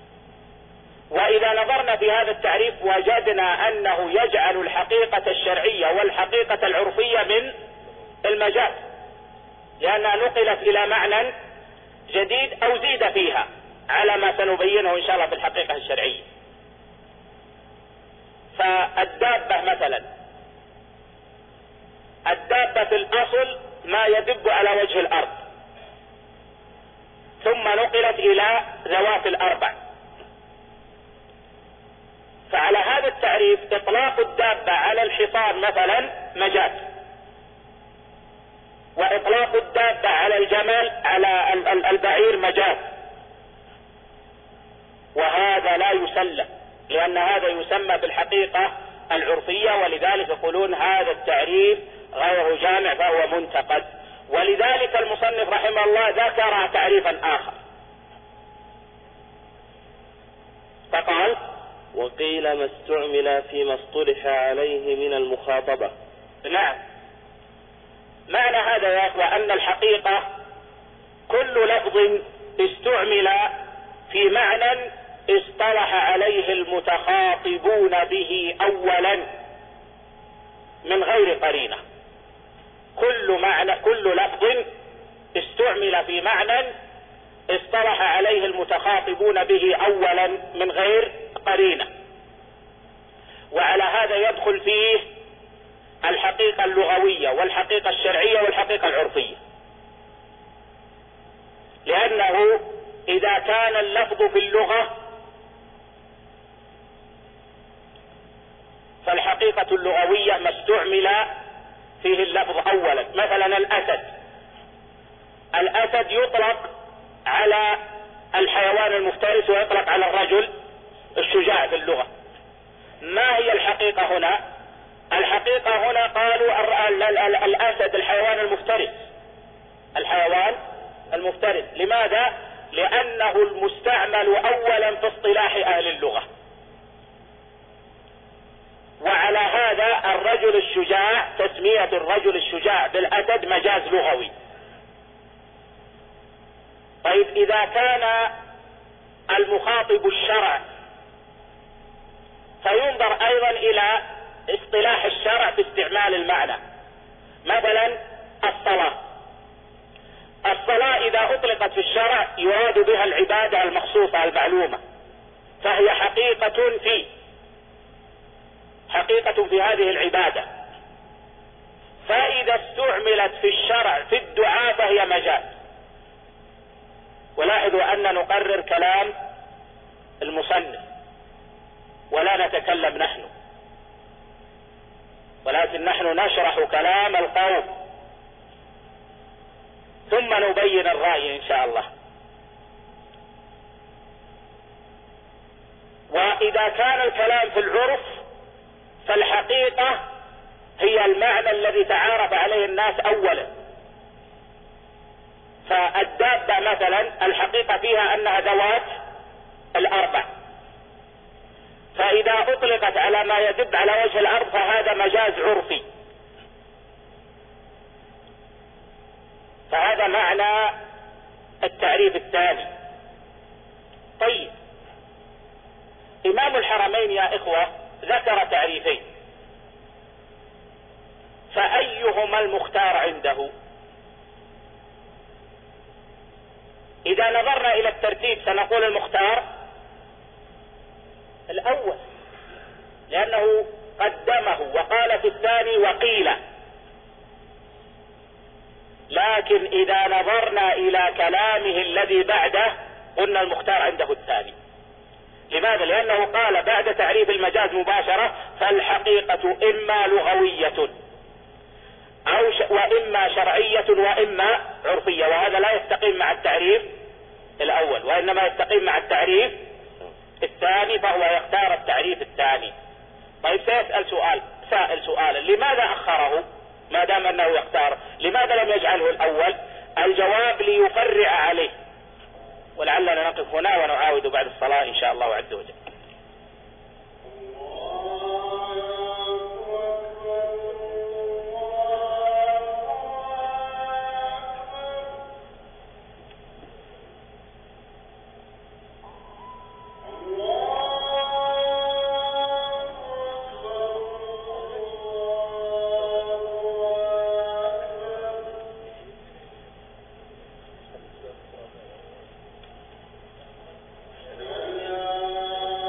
وإذا نظرنا في هذا التعريف وجدنا أنه يجعل الحقيقة الشرعية والحقيقة العرفية من المجاز، لأنها نقلت إلى معنى جديد أو زيد فيها، على ما سنبينه إن شاء الله في الحقيقة الشرعية. فالدابة مثلا، الدابة في الأصل ما يدب على وجه الأرض، ثم نقلت إلى ذوات الأربع. فعلى هذا التعريف إطلاق الدابة على الحصان مثلا مجاز، وإطلاق الدابة على الجمل على البعير مجاز، وهذا لا يسلم، لأن هذا يسمى بالحقيقة العرفية، ولذلك يقولون هذا التعريف غير جامع فهو منتقد. ولذلك المصنف رحمه الله ذكر تعريفا آخر فقال: وقيل ما استعمل فيما اصطلح عليه من المخاطبة. نعم. معنى هذا يا إخوة أن الحقيقة كل لفظ استعمل في معنى اصطلح عليه المتخاطبون به أولا من غير قرينة. كل معنى كل لفظ استعمل في معنى اصطلح عليه المتخاطبون به أولا من غير قرينة، وعلى هذا يدخل فيه الحقيقة اللغوية والحقيقة الشرعية والحقيقة العرفية، لأنه إذا كان اللفظ في اللغة فالحقيقة اللغوية ما استعمل فيه اللفظ أولا. مثلا الأسد، الأسد يطلق على الحيوان المفترس ويطلق على الرجل الشجاع في اللغة. ما هي الحقيقة هنا؟ الحقيقة هنا قالوا الأسد الحيوان المفترس، الحيوان المفترس. لماذا؟ لأنه المستعمل أولا في اصطلاح أهل اللغة، وعلى هذا الرجل الشجاع، تسمية الرجل الشجاع بالأسد مجاز لغوي. طيب إذا كان المخاطب الشرع فينظر أيضا إلى اصطلاح الشرع في استعمال المعنى. مثلا الصلاة، الصلاة إذا أطلقت في الشرع يراد بها العبادة المخصوصة المعلومة، فهي حقيقة في حقيقة في هذه العبادة. فإذا استعملت في الشرع في الدعاء فهي مجاز. ولاحظوا أن نقرر كلام المصنف ولا نتكلم نحن، ولكن نحن نشرح كلام القوم ثم نبين الرأي إن شاء الله. وإذا كان الكلام في العرف فالحقيقة هي المعنى الذي تعارف عليه الناس أولا. فالدابة مثلا الحقيقة فيها أنها ذوات الأربع، فإذا أطلقت على ما يدب على وجه الأرض فهذا مجاز عرفي. فهذا معنى التعريف الثاني. طيب إمام الحرمين يا إخوة ذكر تعريفين، فأيهما المختار عنده؟ إذا نظرنا إلى الترتيب سنقول المختار الأول، لأنه قدمه وقال في الثاني وقيل. لكن إذا نظرنا إلى كلامه الذي بعده قلنا المختار عنده الثاني. لماذا؟ لأنه قال بعد تعريف المجاز مباشرة فالحقيقة إما لغوية أو ش... وإما شرعية وإما عرفية، وهذا لا يستقيم مع التعريف الأول وإنما يستقيم مع التعريف الثاني، فهو يختار التعريف الثاني. طيب سيسأل سؤال سائل سؤالا، لماذا أخره ما دام أنه يختار؟ لماذا لم يجعله الأول؟ الجواب ليفرع عليه، ولعلنا نقف هنا ونعاود بعد الصلاة إن شاء الله عز وجل. Yeah.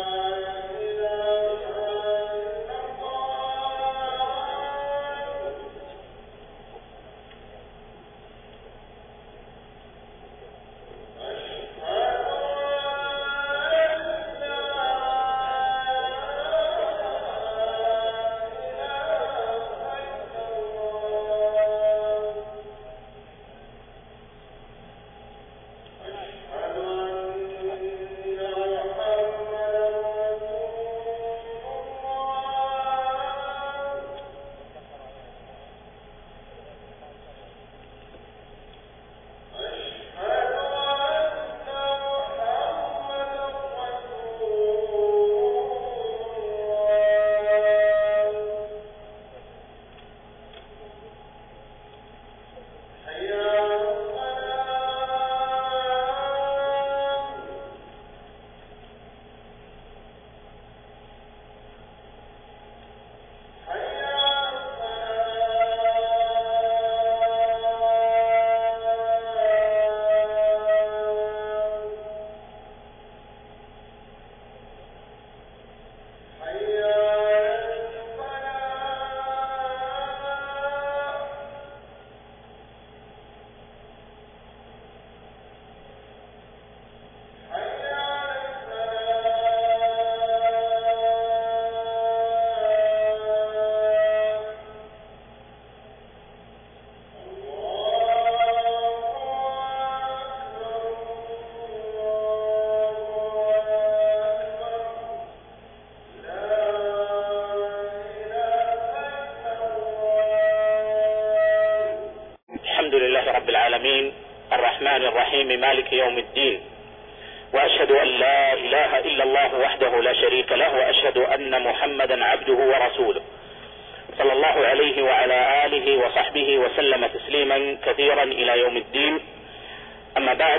الرحمن الرحيم مالك يوم الدين، وأشهد أن لا إله إلا الله وحده لا شريك له، وأشهد أن محمدا عبده ورسوله صلى الله عليه وعلى آله وصحبه وسلم تسليما كثيرا إلى يوم الدين. أما بعد،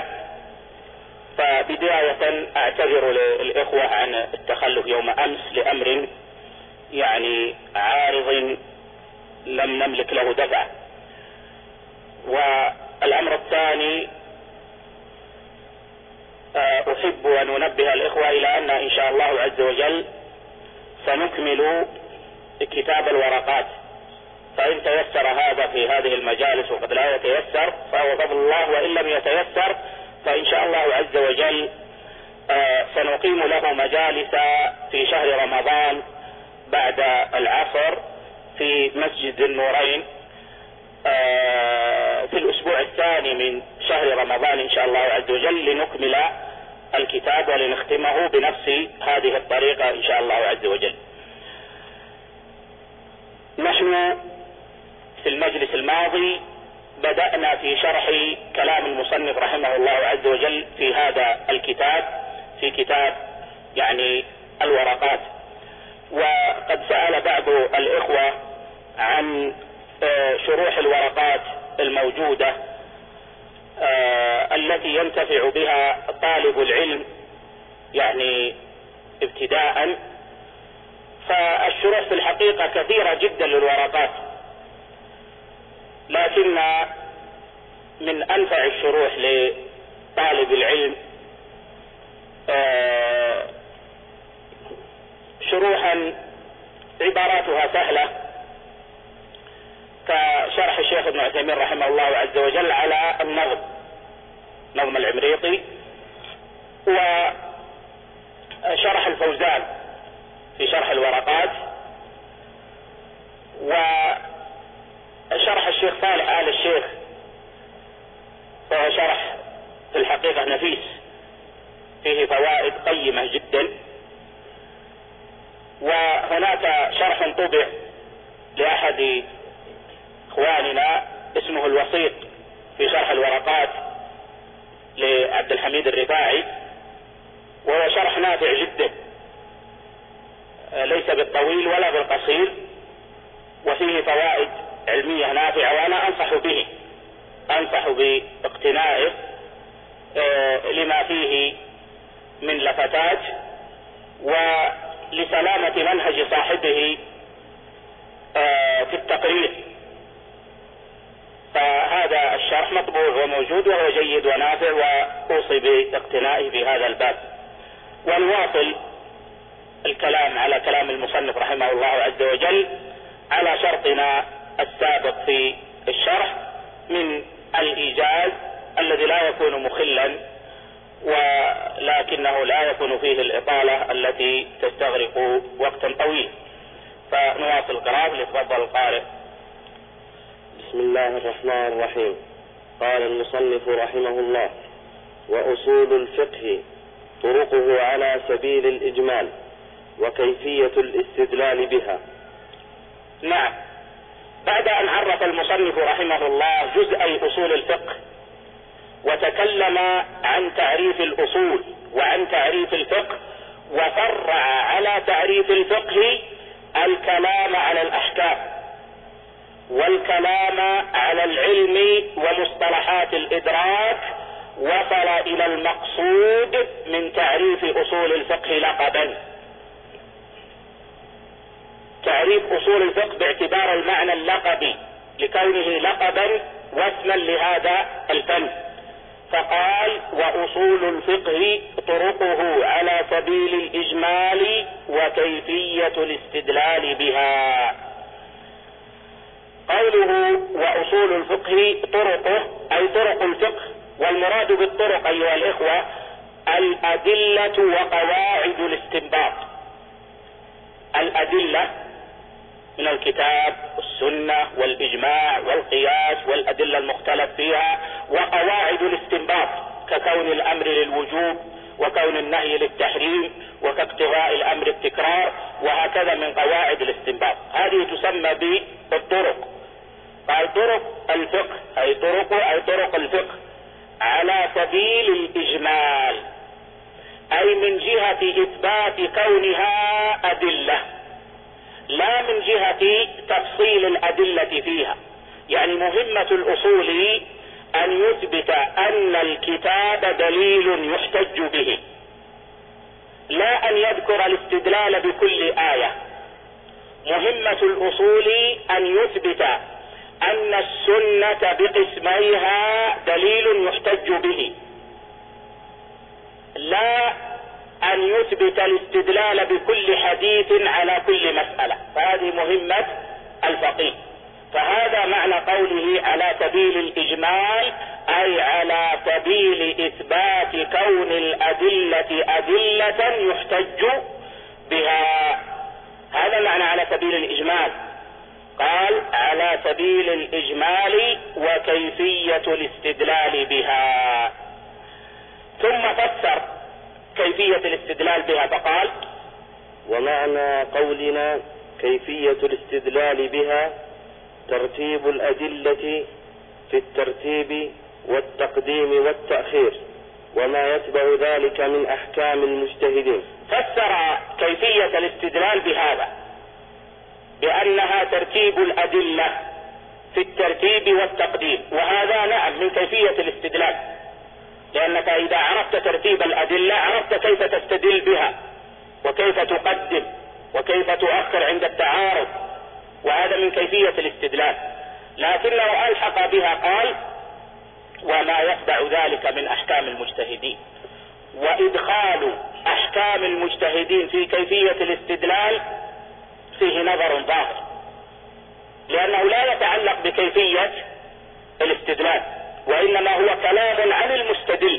فبداية أعتذر للإخوة عن التخلف يوم أمس لأمر يعني عارض لم نملك له دفع. والأمر الثاني، أحب أن أنبه الإخوة إلى أن إن شاء الله عز وجل سنكمل كتاب الورقات، فإن تيسر هذا في هذه المجالس وقد لا يتيسر فهو فضل الله، وإن لم يتيسر فإن شاء الله عز وجل سنقيم له مجالس في شهر رمضان بعد العصر في مسجد النورين في الأسبوع الثاني من شهر رمضان إن شاء الله عز وجل، لنكمل الكتاب ولنختمه بنفس هذه الطريقة إن شاء الله عز وجل. نحن في المجلس الماضي بدأنا في شرح كلام المصنف رحمه الله عز وجل في هذا الكتاب، في كتاب يعني الورقات. وقد سأل بعض الإخوة عن شروح الورقات الموجودة التي ينتفع بها طالب العلم يعني ابتداء. فالشروح في الحقيقة كثيرة جدا للورقات، لكن من أنفع الشروح لطالب العلم شروحا عباراتها سهلة، كشرح الشيخ ابن عثيمين رحمه الله عز وجل على النظم، نظم العمريطي، وشرح الفوزان في شرح الورقات، وشرح الشيخ صالح آل الشيخ، وهو شرح في الحقيقة نفيس فيه فوائد قيمة جدا. وهناك شرح طبع لأحد إخواننا اسمه الوسيط في شرح الورقات لعبد الحميد الرفاعي، وهو شرح نافع جدا، ليس بالطويل ولا بالقصير، وفيه فوائد علمية نافعة، وأنا أنصح به أنصح باقتنائه لما فيه من لفتات ولسلامة منهج صاحبه في التقرير. فهذا الشرح مطبوع وموجود وهو جيد ونافع، وأوصي باقتنائه في هذا الباب. ونواصل الكلام على كلام المصنف رحمه الله عز وجل على شرطنا السابق في الشرح من الإيجاز الذي لا يكون مخلا، ولكنه لا يكون فيه الإطالة التي تستغرق وقتا طويل. فنواصل القراءة، ليتفضل القارئ. بسم الله الرحمن الرحيم. قال المصنف رحمه الله: وأصول الفقه طرقه على سبيل الإجمال وكيفية الاستدلال بها. نعم، بعد أن عرف المصنف رحمه الله جزءي أصول الفقه وتكلم عن تعريف الأصول وعن تعريف الفقه، وفرع على تعريف الفقه الكلام على الأحكام والكلام على العلم ومصطلحات الإدراك، وصل إلى المقصود من تعريف أصول الفقه لقبا. تعريف أصول الفقه باعتبار المعنى اللقبي لكونه لقبا واسما لهذا الفن، فقال: وأصول الفقه طرقه على سبيل الإجمال وكيفية الاستدلال بها. قوله وأصول الفقه طرقه أي طرق الفقه، والمراد بالطرق أيها الإخوة الأدلة وقواعد الاستنباط. الأدلة من الكتاب والسنة والإجماع والقياس والأدلة المختلف فيها، وقواعد الاستنباط ككون الأمر للوجوب وكون النهي للتحريم وكاقتضاء الأمر التكرار، وهكذا من قواعد الاستنباط. هذه تسمى بالطرق. قال طرق الفقه أي طرق أي طرق الفقه على سبيل الإجمال، أي من جهة إثبات كونها أدلة، لا من جهة تفصيل الأدلة فيها. يعني مهمة الأصول أن يثبت أن الكتاب دليل يحتج به، لا أن يذكر الاستدلال بكل آية. مهمة الأصول أن يثبت أن السنة بقسميها دليل يحتج به، لا أن يثبت الاستدلال بكل حديث على كل مسألة. فهذه مهمة الفقيه. فهذا معنى قوله على سبيل الإجمال، أي على سبيل إثبات كون الأدلة أدلة يحتج بها. هذا معنى على سبيل الإجمال. قال على سبيل الإجمال وكيفية الاستدلال بها، ثم فسر كيفية الاستدلال بها فقال: ومعنى قولنا كيفية الاستدلال بها ترتيب الأدلة في الترتيب والتقديم والتأخير وما يتبع ذلك من أحكام المجتهدين. فسر كيفية الاستدلال بهذا بأنها ترتيب الأدلة في الترتيب والتقديم، وهذا نعم من كيفية الاستدلال، لأنك إذا عرفت ترتيب الأدلة عرفت كيف تستدل بها وكيف تقدم وكيف تؤخر عند التعارض، وهذا من كيفية الاستدلال. لكنه ألحق بها قال: وما يتبع ذلك من أحكام المجتهدين. وإدخال أحكام المجتهدين في كيفية الاستدلال فيه نظر ظاهر، لأنه لا يتعلق بكيفية الاستدلال، وإنما هو كلام عن المستدل.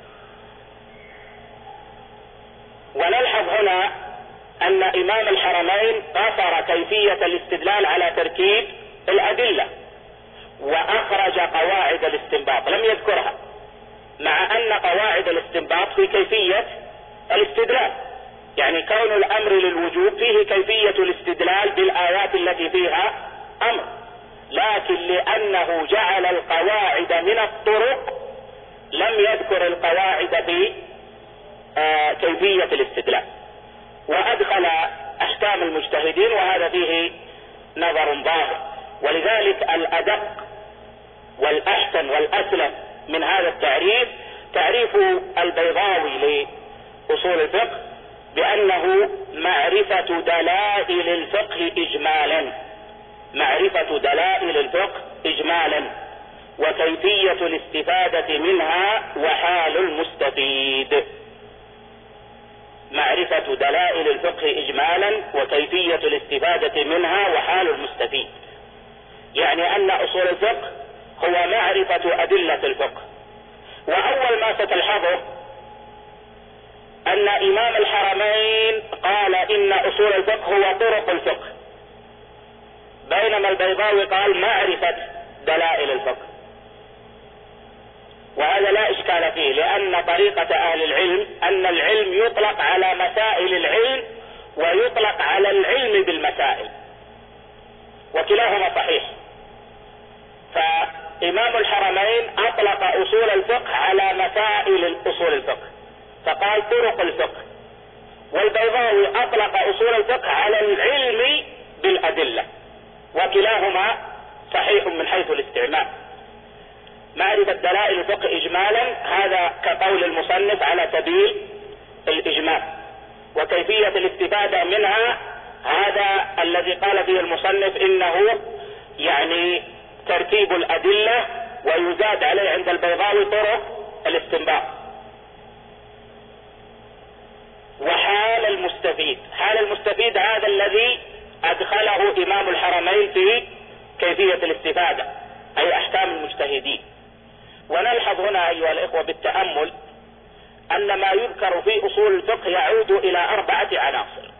ونلحظ هنا أن إمام الحرمين قصر كيفية الاستدلال على ترتيب الأدلة، وأخرج قواعد الاستنباط لم يذكرها، مع أن قواعد الاستنباط في كيفية الاستدلال. يعني كون الأمر للوجوب فيه كيفية الاستدلال بالآيات التي فيها أمر، لكن لأنه جعل القواعد من الطرق لم يذكر القواعد في آه كيفية الاستدلال، وأدخل أحكام المجتهدين، وهذا فيه نظر ظاهر. ولذلك الأدق والأحسن والأسلم من هذا التعريف تعريف البيضاوي لأصول الفقه بأنه معرفة دلائل الفقه إجمالا، معرفة دلائل الفقه إجمالا وكيفية الاستفادة منها وحال المستفيد. معرفة دلائل الفقه إجمالا وكيفية الاستفادة منها وحال المستفيد، يعني أن أصول الفقه هو معرفة أدلة الفقه. وأول ما ستلحظه أن إمام الحرمين قال إن أصول الفقه هو طرق الفقه، بينما البيضاوي قال معرفة دلائل الفقه. وهذا لا إشكال فيه، لأن طريقة أهل العلم أن العلم يطلق على مسائل العلم ويطلق على العلم بالمسائل، وكلاهما صحيح. فإمام الحرمين أطلق أصول الفقه على مسائل أصول الفقه فقال طرق الفقه، والبيضاوي أطلق أصول الفقه على العلم بالأدلة، وكلاهما صحيح من حيث الاستعمال. معرفة دلائل الفقه إجمالا هذا كقول المصنف على سبيل الإجمال، وكيفية الاستفادة منها هذا الذي قال فيه المصنف إنه يعني ترتيب الأدلة، ويزاد عليه عند البيضاوي طرق الاستنباط. وحال المستفيد، حال المستفيد هذا الذي أدخله إمام الحرمين في كيفية الاستفادة أي أحكام المجتهدين. ونلحظ هنا أيها الإخوة بالتأمل أن ما يذكر في أصول الفقه يعود إلى أربعة عناصر.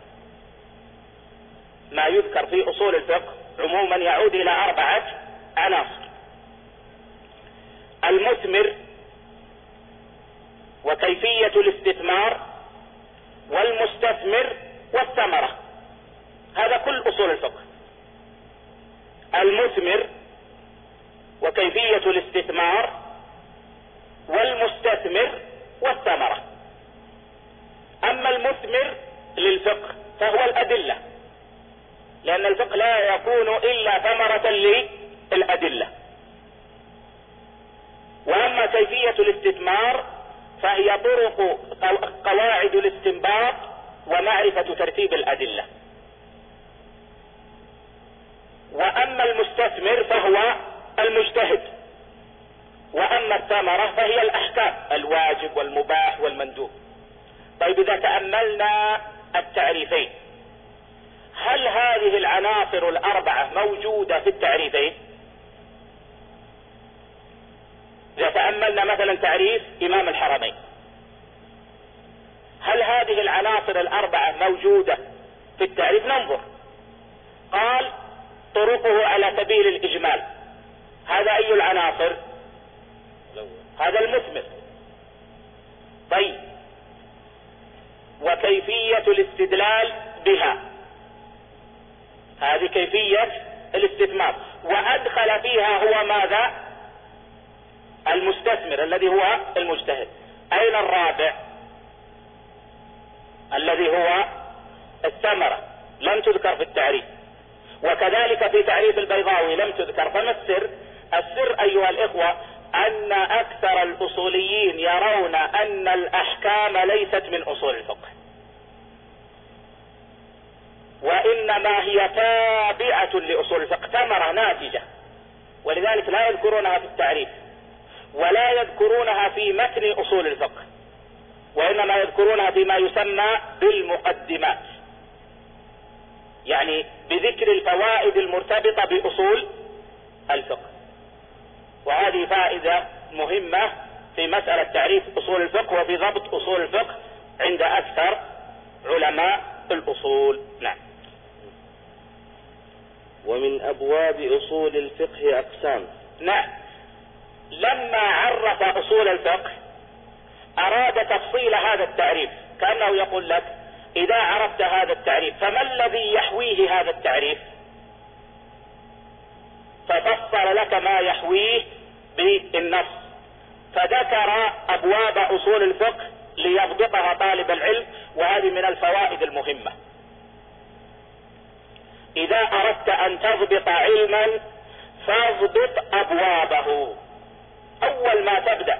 ما يذكر في أصول الفقه عموما يعود إلى أربعة عناصر: المثمر، وكيفية الاستثمار، والمستثمر، والثمرة. هذا كل أصول الفقه. المثمر وكيفية الاستثمار فهو الأدلة، لأن الفقه لا يكون إلا ثمرة للأدلة. وأما كيفية الاستثمار فهي طرق قواعد الاستنباط ومعرفة ترتيب الأدلة. وأما المستثمر فهو المجتهد، وأما الثمرة فهي الأحكام، الواجب والمباح والمندوب. طيب إذا تأملنا التعريفين، هل هذه العناصر الأربعة موجودة في التعريفين؟ إذا تأملنا مثلا تعريف إمام الحرمين، هل هذه العناصر الأربعة موجودة في التعريف؟ ننظر. قال طرقه على سبيل الإجمال، هذا أي العناصر؟ هذا المثمر. طيب وكيفية الاستدلال بها، هذه كيفية الاستثمار، وأدخل فيها هو ماذا؟ المستثمر الذي هو المجتهد. أين الرابع الذي هو الثمرة؟ لم تذكر في التعريف، وكذلك في تعريف البيضاوي لم تذكر. فما السر؟ السر أيها الإخوة أن أكثر الأصوليين يرون أن الأحكام ليست من أصول الفقه، وإنما هي تابعة لأصول الفقه، ثمرة ناتجة، ولذلك لا يذكرونها في التعريف ولا يذكرونها في متن أصول الفقه، وإنما يذكرونها فيما يسمى بالمقدمات، يعني بذكر الفوائد المرتبطة بأصول الفقه. وهذه فائدة مهمة في مسألة تعريف أصول الفقه وفي ضبط أصول الفقه عند أكثر علماء الأصول. نعم. ومن أبواب أصول الفقه أقسام. نعم. لما عرف أصول الفقه أراد تفصيل هذا التعريف، كأنه يقول لك إذا عرفت هذا التعريف فما الذي يحويه هذا التعريف؟ ففصل لك ما يحويه بالنص، فذكر أبواب أصول الفقه ليضبطها طالب العلم، وهذه من الفوائد المهمة. إذا أردت أن تضبط علما فاضبط أبوابه. أول ما تبدأ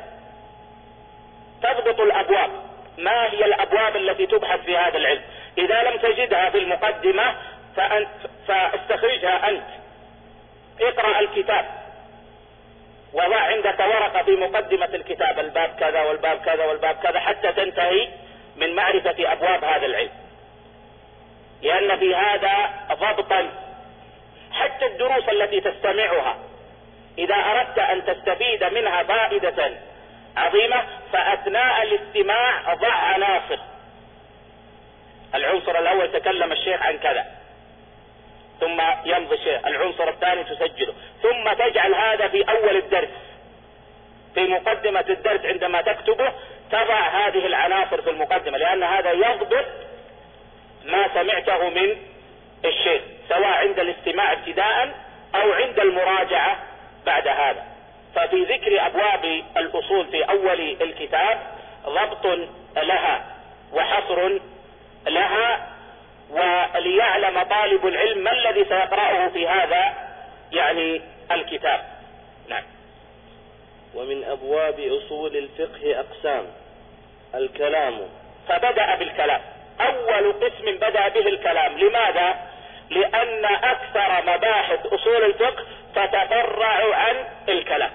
تضبط الأبواب، ما هي الأبواب التي تبحث في هذا العلم؟ إذا لم تجدها في المقدمة فأنت فاستخرجها أنت، اقرأ الكتاب وضع عندك ورقة في مقدمة الكتاب الباب كذا والباب كذا والباب كذا حتى تنتهي من معرفة أبواب هذا العلم، لأن في هذا ضبطا. حتى الدروس التي تستمعها إذا أردت أن تستفيد منها فائدة عظيمة فأثناء الاستماع ضع عناصر. العنصر الأول تكلم الشيخ عن كذا، ثم يمضي الشيخ، العنصر الثاني تسجله، ثم تجعل هذا في أول الدرس، في مقدمة الدرس عندما تكتبه تضع هذه العناصر في المقدمة، لأن هذا يضبط ما سمعته من الشيخ سواء عند الاستماع ابتداء أو عند المراجعة بعد هذا. ففي ذكر أبواب الأصول في أول الكتاب ضبط لها وحصر لها، وليعلم طالب العلم ما الذي سيقرأه في هذا يعني الكتاب. نعم. ومن أبواب أصول الفقه أقسام. الكلام، فبدأ بالكلام، أول قسم بدأ به الكلام. لماذا؟ لأن أكثر مباحث أصول الفقه تتفرع عن الكلام،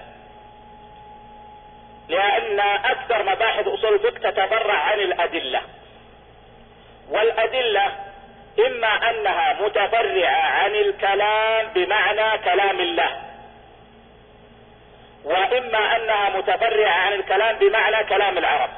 لأن أكثر مباحث أصول الفقه تتفرع عن الأدلة، والأدلة إما أنها متفرعة عن الكلام بمعنى كلام الله، وإما أنها متفرعة عن الكلام بمعنى كلام العرب.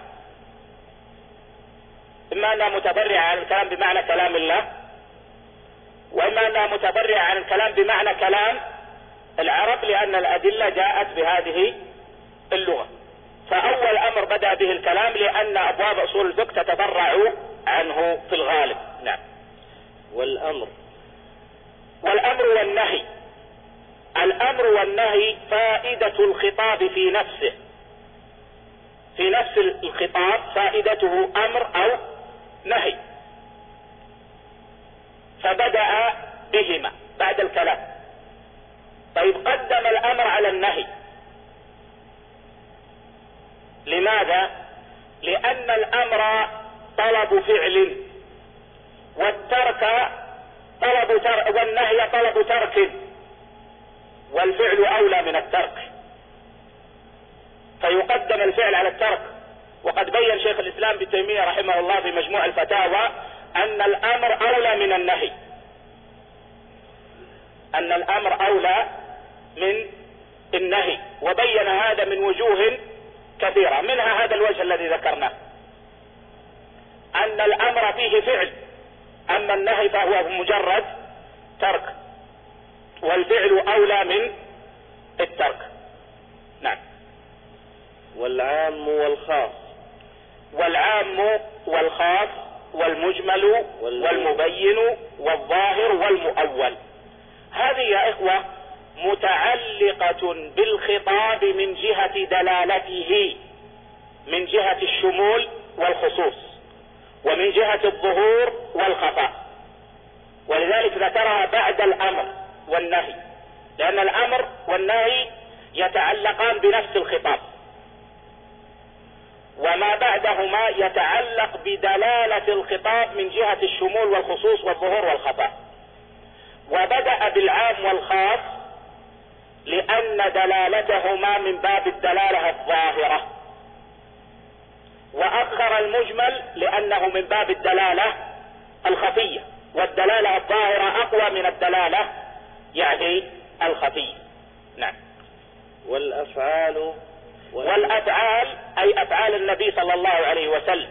إما أنها متفرعة عن الكلام بمعنى كلام الله، وإما أنها متفرعة عن الكلام بمعنى كلام العرب، لأن الأدلة جاءت بهذه اللغة. فأول أمر بدأ به الكلام لأن أبواب أصول الفقه تتفرع عنه في الغالب. نعم. والأمر. والأمر والنهي. الأمر والنهي فائدة الخطاب في نفسه، في نفس الخطاب فائدته أمر أو نهي. فبدأ بهما بعد الكلام. طيب قدم الأمر على النهي، لماذا؟ لأن الأمر طلب فعل، والترك طلب ترك، والنهي طلب ترك، والفعل أولى من الترك، فيقدم الفعل على الترك. وقد بين شيخ الإسلام ابن تيمية رحمه الله في مجموع الفتاوى أن الأمر أولى من النهي، أن الأمر أولى من النهي، وبين هذا من وجوه كثيرة، منها هذا الوجه الذي ذكرناه، أن الأمر فيه فعل، أما النهي فهو مجرد ترك، والفعل أولى من الترك. نعم. والعام والخاص. والعام والخاص والمجمل والمبين والظاهر والمؤول، هذه يا إخوة متعلقة بالخطاب من جهة دلالته، من جهة الشمول والخصوص، ومن جهة الظهور والخفاء، ولذلك ذكرها بعد الأمر والنهي، لأن الأمر والنهي يتعلقان بنفس الخطاب، وما بعدهما يتعلق بدلالة الخطاب من جهة الشمول والخصوص والظهور والخفاء. وبدأ بالعام والخاص لأن دلالتهما من باب الدلالة الظاهرة، وأخر المجمل لأنه من باب الدلالة الخفية، والدلالة الظاهرة أقوى من الدلالة يعني الخفية. نعم. والأفعال والأفعال أي أفعال النبي صلى الله عليه وسلم،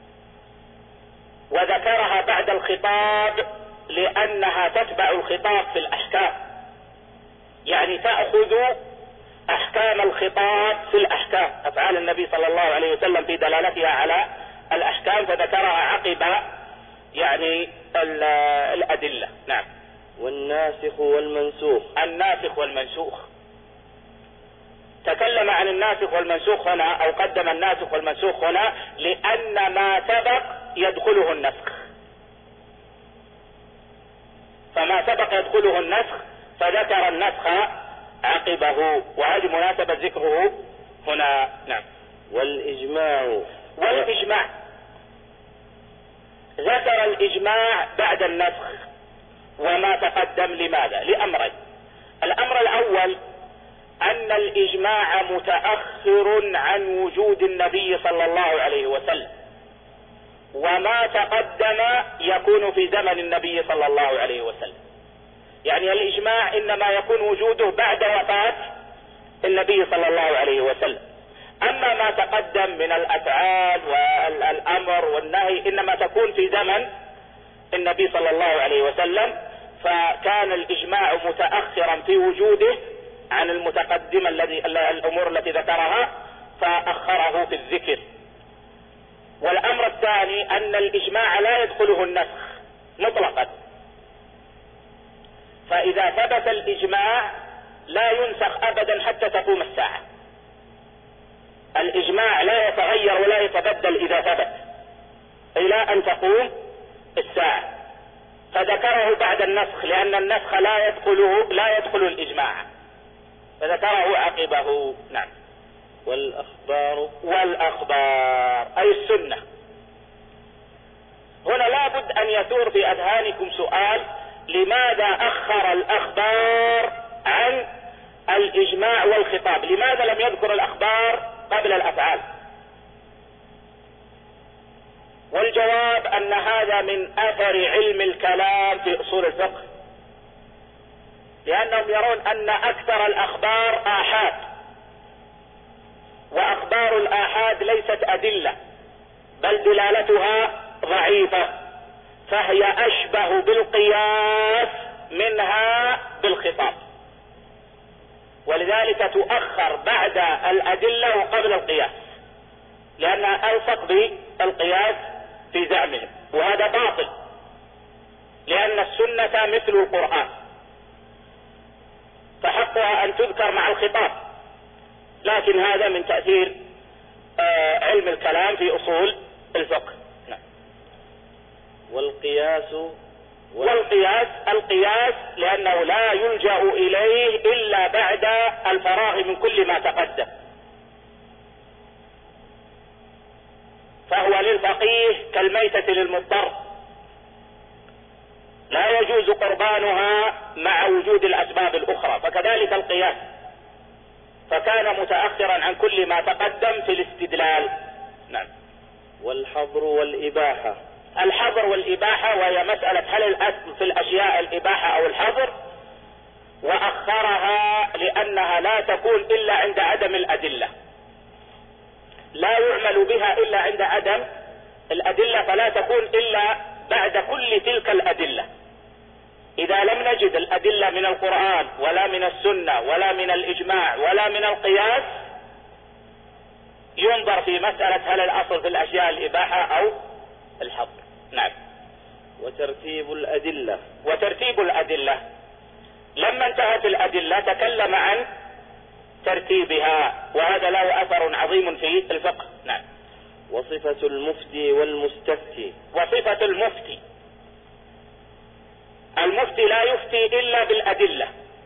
وذكرها بعد الخطاب لأنها تتبع الخطاب في الأحكام، يعني تأخذ أحكام الخطاب في الأحكام، أفعال النبي صلى الله عليه وسلم في دلالتها على الأحكام، فذكرها عقب يعني الأدلة. نعم. والناسخ والمنسوخ. الناسخ والمنسوخ، تكلم عن الناسخ والمنسوخ هنا، أو قدم الناسخ والمنسوخ هنا لأن ما سبق يدخله النسخ، فما سبق يدخله النسخ فذكر النسخ عقبه، وهذه مناسبة ذكره هنا. نعم. والإجماع. والإجماع ذكر الإجماع بعد النسخ وما تقدم، لماذا؟ لأمرين. الأمر الأول أن الإجماع متأخر عن وجود النبي صلى الله عليه وسلم، وما تقدم يكون في زمن النبي صلى الله عليه وسلم، يعني الإجماع إنما يكون وجوده بعد وفاة النبي صلى الله عليه وسلم. أما ما تقدم من الأفعال والأمر والنهي إنما تكون في زمن النبي صلى الله عليه وسلم، فكان الإجماع متأخرا في وجوده عن المتقدمة الذي الأمور التي ذكرها، فأخره في الذكر. والأمر الثاني أن الإجماع لا يدخله النسخ مطلقا، فإذا ثبت الإجماع لا ينسخ أبدا حتى تقوم الساعة. الإجماع لا يتغير ولا يتبدل إذا ثبت إلى أن تقوم الساعة، فذكره بعد النسخ لأن النسخ لا يدخله لا يدخل الإجماع، فذكره عقبه. نعم. والأخبار. والأخبار أي السنة. هنا لابد أن يثور في أذهانكم سؤال: لماذا أخر الأخبار عن الإجماع والخطاب؟ لماذا لم يذكر الأخبار قبل الأفعال؟ والجواب أن هذا من أثر علم الكلام في أصول الفقه، لأنهم يرون أن أكثر الأخبار آحاد، وأخبار الآحاد ليست أدلة بل دلالتها ضعيفة، فهي أشبه بالقياس منها بالخطاب، ولذلك تؤخر بعد الأدلة وقبل القياس، لأنها ألصق بالقياس في زعمهم، وهذا باطل، لأن السنة مثل القرآن فحقها أن تذكر مع الخطاب، لكن هذا من تأثير آه علم الكلام في أصول الفقه. نعم. والقياس والقياس القياس لأنه لا يلجأ إليه إلا بعد الفراغ من كل ما تقدم، فهو للفقيه كالميتة للمضطر، لا يجوز قربانها مع وجود الأسباب الأخرى، فكذلك القياس، فكان متأخرا عن كل ما تقدم في الاستدلال. نعم. والحظر والإباحة. الحظر والإباحة وهي مسألة هل الأصل في الأشياء الإباحة أو الحظر، وأخرها لأنها لا تكون إلا عند عدم الأدلة، لا يعمل بها إلا عند عدم الأدلة، فلا تكون إلا بعد كل تلك الأدلة. إذا لم نجد الأدلة من القرآن ولا من السنة ولا من الإجماع ولا من القياس، ينظر في مسألة هل الأصل في الأشياء الإباحة أو الحظر. نعم. وترتيب الأدلة. وترتيب الأدلة، لما انتهت الأدلة تكلم عن ترتيبها، وهذا له أثر عظيم في الفقه. نعم. وصفة المفتي والمستفتي. وصفة المفتي، المفتي لا يفتي إلا بالأدلة،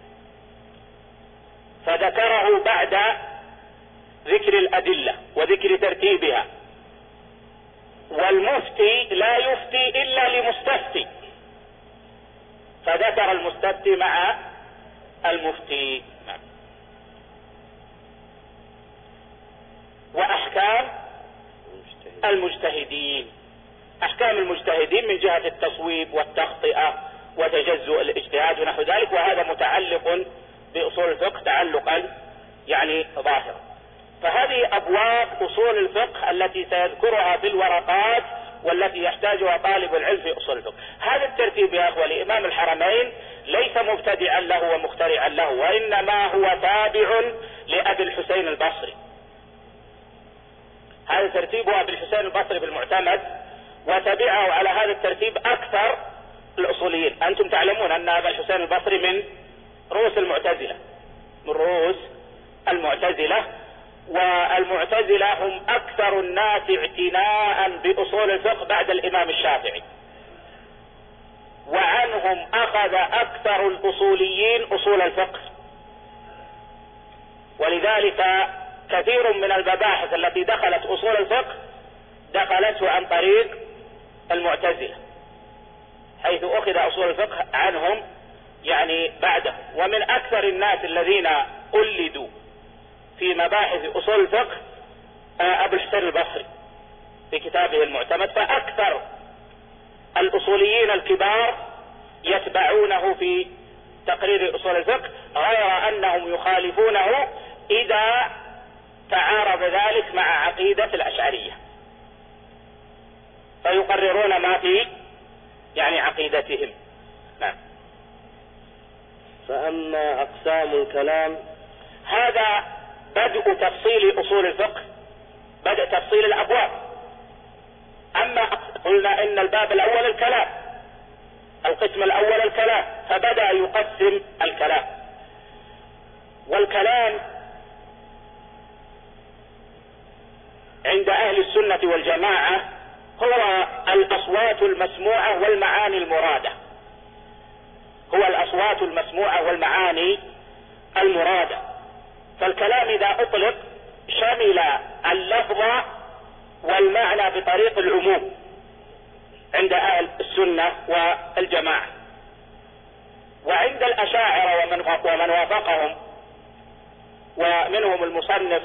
فذكره بعد ذكر الأدلة وذكر ترتيبها. والمفتي لا يفتي إلا لمستفتي، فذكر المستفتي مع المفتي. وأحكام المجتهدين، أحكام المجتهدين من جهة التصويب والتخطئة وتجزؤ الاجتهاد ونحو ذلك، وهذا متعلق بأصول الفقه تعلقا يعني ظاهرا. فهذه أبواب أصول الفقه التي سيذكرها في الورقات والتي يحتاجها طالب العلم في أصول الفقه. هذا الترتيب يا أخوة لإمام الحرمين ليس مبتدعا له ومخترعا له، وإنما هو تابع لأبي الحسين البصري. هذا ترتيب أبي الحسين البصري بالمعتمد، وتبعه على هذا الترتيب أكثر الأصوليين. أنتم تعلمون أن أبا الحسين البصري من رؤوس المعتزلة، من رؤوس المعتزلة، والمعتزلة هم أكثر الناس اعتناء بأصول الفقه بعد الإمام الشافعي، وعنهم أخذ أكثر الأصوليين أصول الفقه. ولذلك كثير من المباحث التي دخلت أصول الفقه دخلته عن طريق المعتزلة، حيث أخذ أصول الفقه عنهم يعني بعده. ومن أكثر الناس الذين قلدوا في مباحث أصول الفقه أبو الحسين البصري في كتابه المعتمد، فأكثر الأصوليين الكبار يتبعونه في تقرير أصول الفقه، غير أنهم يخالفونه إذا تعارض ذلك مع عقيدة الأشعرية، فيقررون ما في يعني عقيدتهم. نعم. فأما أقسام الكلام، هذا بدء تفصيل أصول الفقه، بدء تفصيل الأبواب. أما قلنا إن الباب الأول الكلام، القسم الأول الكلام، فبدأ يقسم الكلام. والكلام عند أهل السنة والجماعة هو الأصوات المسموعة والمعاني المرادة، هو الأصوات المسموعة والمعاني المرادة. فالكلام إذا أطلق شمل اللفظ والمعنى بطريق العموم عند أهل السنة والجماعة. وعند الأشاعرة ومن ومن وافقهم ومنهم المصنف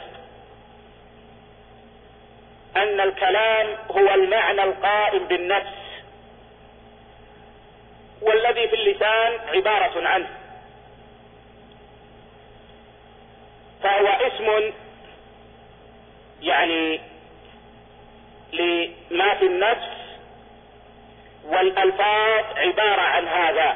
أن الكلام هو المعنى القائم بالنفس والذي في اللسان عبارة عنه، فهو اسم يعني لما في النفس، والألفاظ عبارة عن هذا.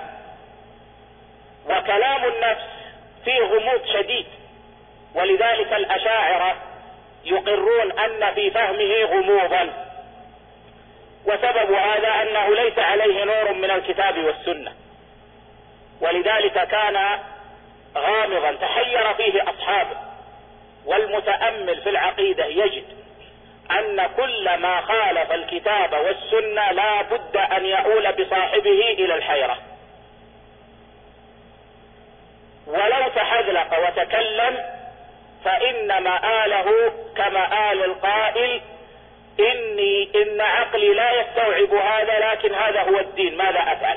وكلام النفس فيه غموض شديد، ولذلك الأشاعرة يقرون أن في فهمه غموضا، وسبب هذا أنه ليس عليه نور من الكتاب والسنة، ولذلك كان غامضا تحير فيه أصحابه. والمتأمل في العقيدة يجد أن كل ما خالف الكتاب والسنة لا بد أن يؤول بصاحبه إلى الحيرة، ولو تحذلق وتكلم فإن مآله كمآل القائل إني إن عقلي لا يستوعب هذا لكن هذا هو الدين، ماذا أفعل؟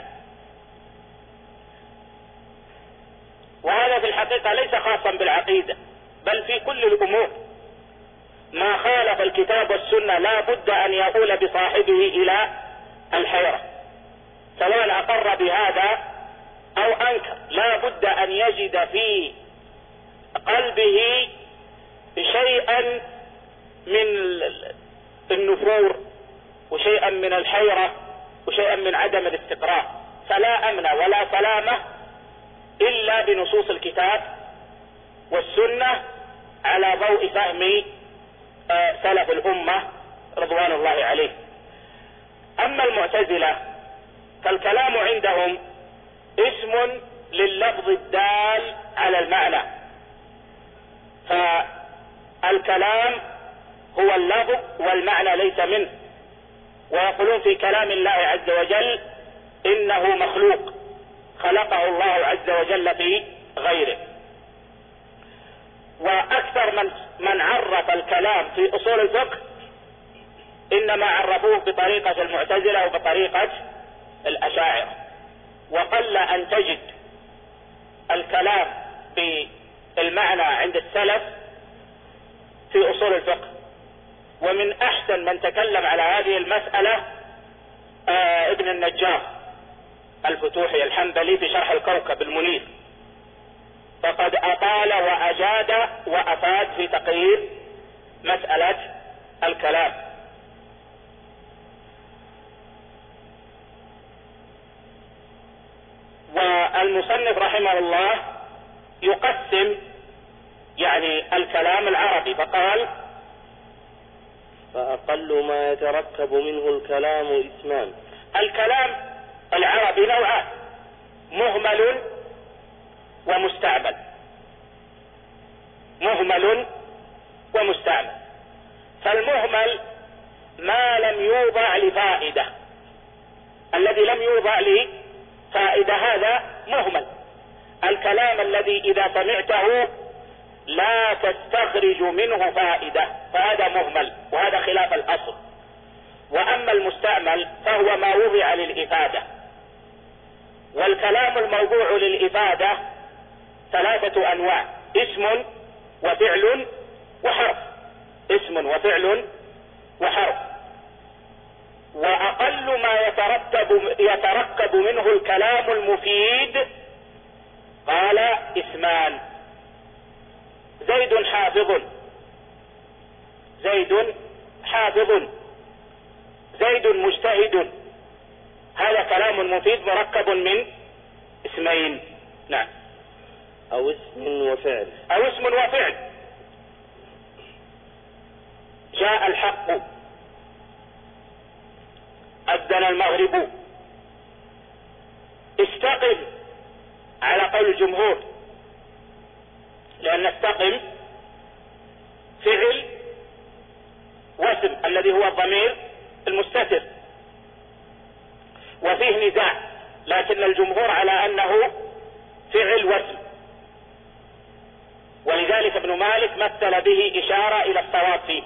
وهذا في الحقيقة ليس خاصا بالعقيدة بل في كل الأمور، ما خالف الكتاب والسنة لا بد أن يؤول بصاحبه إلى الحيرة، سواء أقر بهذا أو أنكر، لا بد أن يجد في قلبه شيئا من النفور وشيئا من الحيرة وشيئا من عدم الاستقرار، فلا أمن ولا سلامة إلا بنصوص الكتاب والسنة على ضوء فهم سلف الأمة رضوان الله عليه. أما المعتزلة فالكلام عندهم اسم لللفظ الدال على المعنى، فالكلام هو اللفظ والمعنى ليس منه، ويقولون في كلام الله عز وجل إنه مخلوق خلقه الله عز وجل في غيره. وأكثر من من عرف الكلام في أصول الفقه إنما عرفوه بطريقة المعتزلة وبطريقة الأشاعرة، وقل أن تجد الكلام بالمعنى عند السلف في أصول الفقه. ومن أحسن من تكلم على هذه المسألة آه ابن النجار الفتوحي الحنبلي في شرح الكوكب المنير، فقد أطال وأجاد وأفاد في تقرير مسألة الكلام. والمصنف رحمه الله يقسم يعني الكلام العربي، فقال فأقل ما يتركب منه الكلام اسمان. الكلام العربي نوعان، مهمل ومستعمل. مهمل ومستعمل، فالمهمل ما لم يوضع لفائدة، الذي لم يوضع لفائدة هذا مهمل. الكلام الذي إذا سمعته لا تستخرج منه فائدة فهذا مهمل، وهذا خلاف الأصل. وأما المستعمل فهو ما وضع للإفادة. والكلام الموضوع للإفادة ثلاثة أنواع: اسم وفعل وحرف. اسم وفعل وحرف. وأقل ما يترتب يتركب منه الكلام المفيد قال اسمان: زيد حافظ. زيد حافظ. زيد مجتهد. هذا كلام مفيد مركب من اسمين. نعم. أو اسم وفعل. أو اسم وفعل. جاء الحق، أذن المغرب، استقم على قول الجمهور، لأن استقم فعل واسم الذي هو الضمير المستتر، وفيه نزاع، لكن الجمهور على أنه فعل واسم، ولذلك ابن مالك مثل به إشارة إلى الصواب فيه: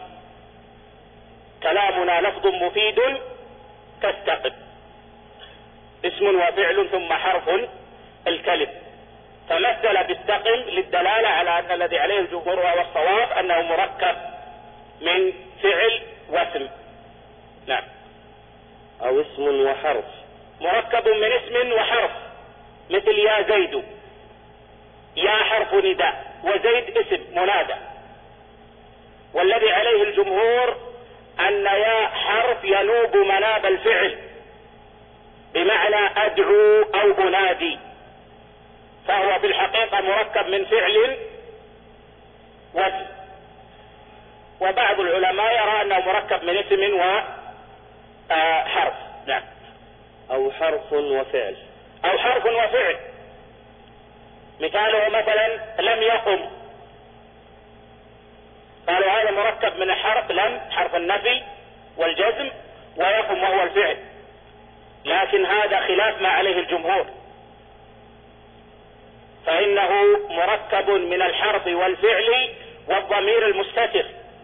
كلامنا لفظ مفيد تستقم، اسم وفعل ثم حرف الكلم. فمثل باستقم للدلالة على أن الذي عليه الجمهور وهو الصواب أنه مركب من فعل واسم. نعم. أو اسم وحرف. مركب من اسم وحرف، مثل يا زيد. يا حرف نداء وزيد اسم منادى. والذي عليه الجمهور أن يا حرف ينوب مناب الفعل، بمعنى أدعو أو أنادي، فهو في الحقيقة مركب من فعل واسم. وبعض العلماء يرى أنه مركب من اسم وحرف. نعم. أو حرف وفعل. أو حرف وفعل. مثاله مثلا: لم يقم قالوا هذا مركب من الحرف لم، حرف النفي والجزم، ويقم وهو الفعل، لكن هذا خلاف ما عليه الجمهور، فإنه مركب من الحرف والفعل والضمير المستتر،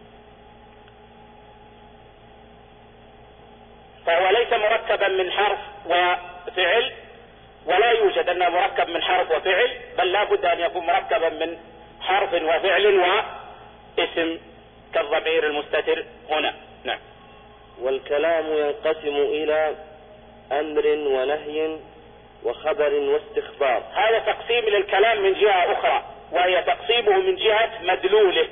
فهو ليس مركبا من حرف وفعل، ولا يوجد أنه مركب من حرف وفعل، بل لا بد أن يكون مركبا من حرف وفعل واسم كالضمير المستتر هنا. نعم. والكلام ينقسم إلى أمر ونهي وخبر واستخبار. هذا تقسيم للكلام من جهة أخرى، وهي تقسيمه من جهة مدلوله،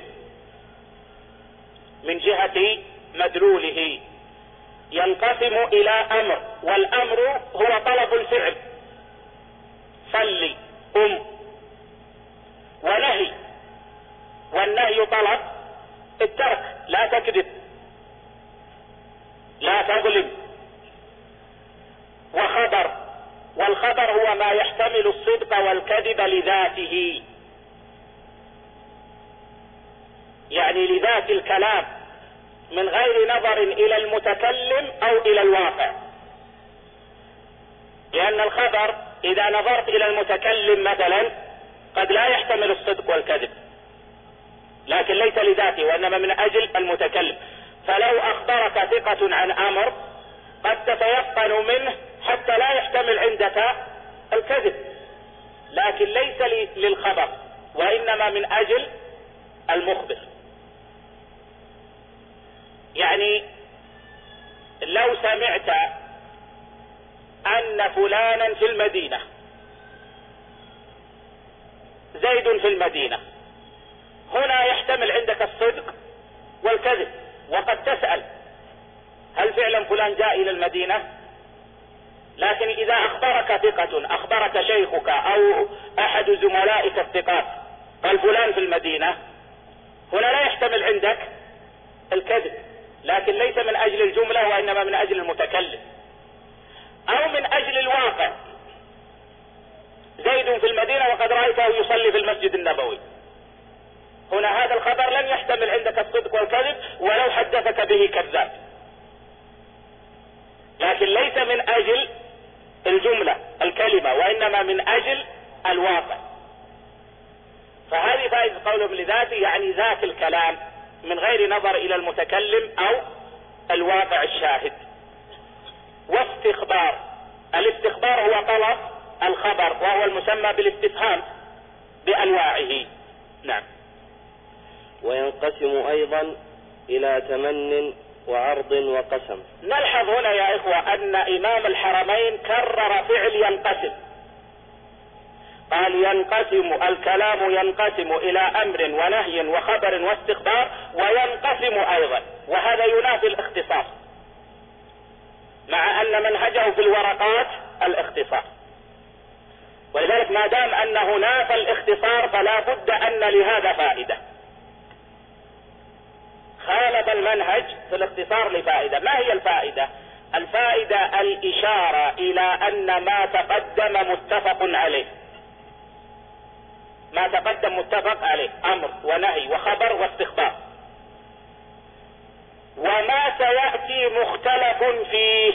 من جهة مدلوله ينقسم إلى أمر، والأمر هو طلب الفعل، صلي قم، ونهي، والنهي طلب الترك، لا تكذب لا تظلم، وخبر، والخبر هو ما يحتمل الصدق والكذب لذاته، يعني لذات الكلام من غير نظر إلى المتكلم أو إلى الواقع، لأن الخبر إذا نظرت إلى المتكلم مثلا قد لا يحتمل الصدق والكذب، لكن ليس لذاته وإنما من أجل المتكلم، فلو أخبرك ثقة عن أمر قد تتيقن منه حتى لا يحتمل عندك الكذب، لكن ليس للخبر وإنما من أجل المخبر. يعني لو سمعت أن فلانا في المدينة، زيد في المدينة، هنا يحتمل عندك الصدق والكذب، وقد تسأل هل فعلا فلان جاء إلى المدينة؟ لكن إذا أخبرك ثقة، أخبرك شيخك أو أحد زملائك الثقات قال فلان في المدينة، هنا لا يحتمل عندك الكذب، لكن ليس من أجل الجملة وإنما من أجل المتكلم، أو من أجل الواقع، زيد في المدينة وقد رأيته يصلي في المسجد النبوي، هنا هذا الخبر لن يحتمل عندك الصدق والكذب ولو حدثك به كذاب، لكن ليس من أجل الجملة الكلمة وإنما من أجل الواقع. فهذه فائدة قولهم لذاته، يعني ذات الكلام من غير نظر إلى المتكلم أو الواقع الشاهد. واستخبار، الاستخبار هو طلب الخبر، وهو المسمى بالاستفهام بأنواعه. نعم. وينقسم أيضا إلى تمن وعرض وقسم. نلحظ هنا يا إخوة أن إمام الحرمين كرر فعل ينقسم، قال ينقسم الكلام ينقسم إلى أمر ونهي وخبر واستخبار، وينقسم أيضا، وهذا ينافي الاختصاص، مع أن منهجه في الورقات الاختصار، ولذلك ما دام أنه نافى الاختصار فلا بد أن لهذا فائدة. خالف المنهج في الاختصار لفائدة. ما هي الفائدة؟ الفائدة الإشارة إلى أن ما تقدم متفق عليه، ما تقدم متفق عليه أمر ونهي وخبر واستخبار، وما سيأتي مختلف فيه،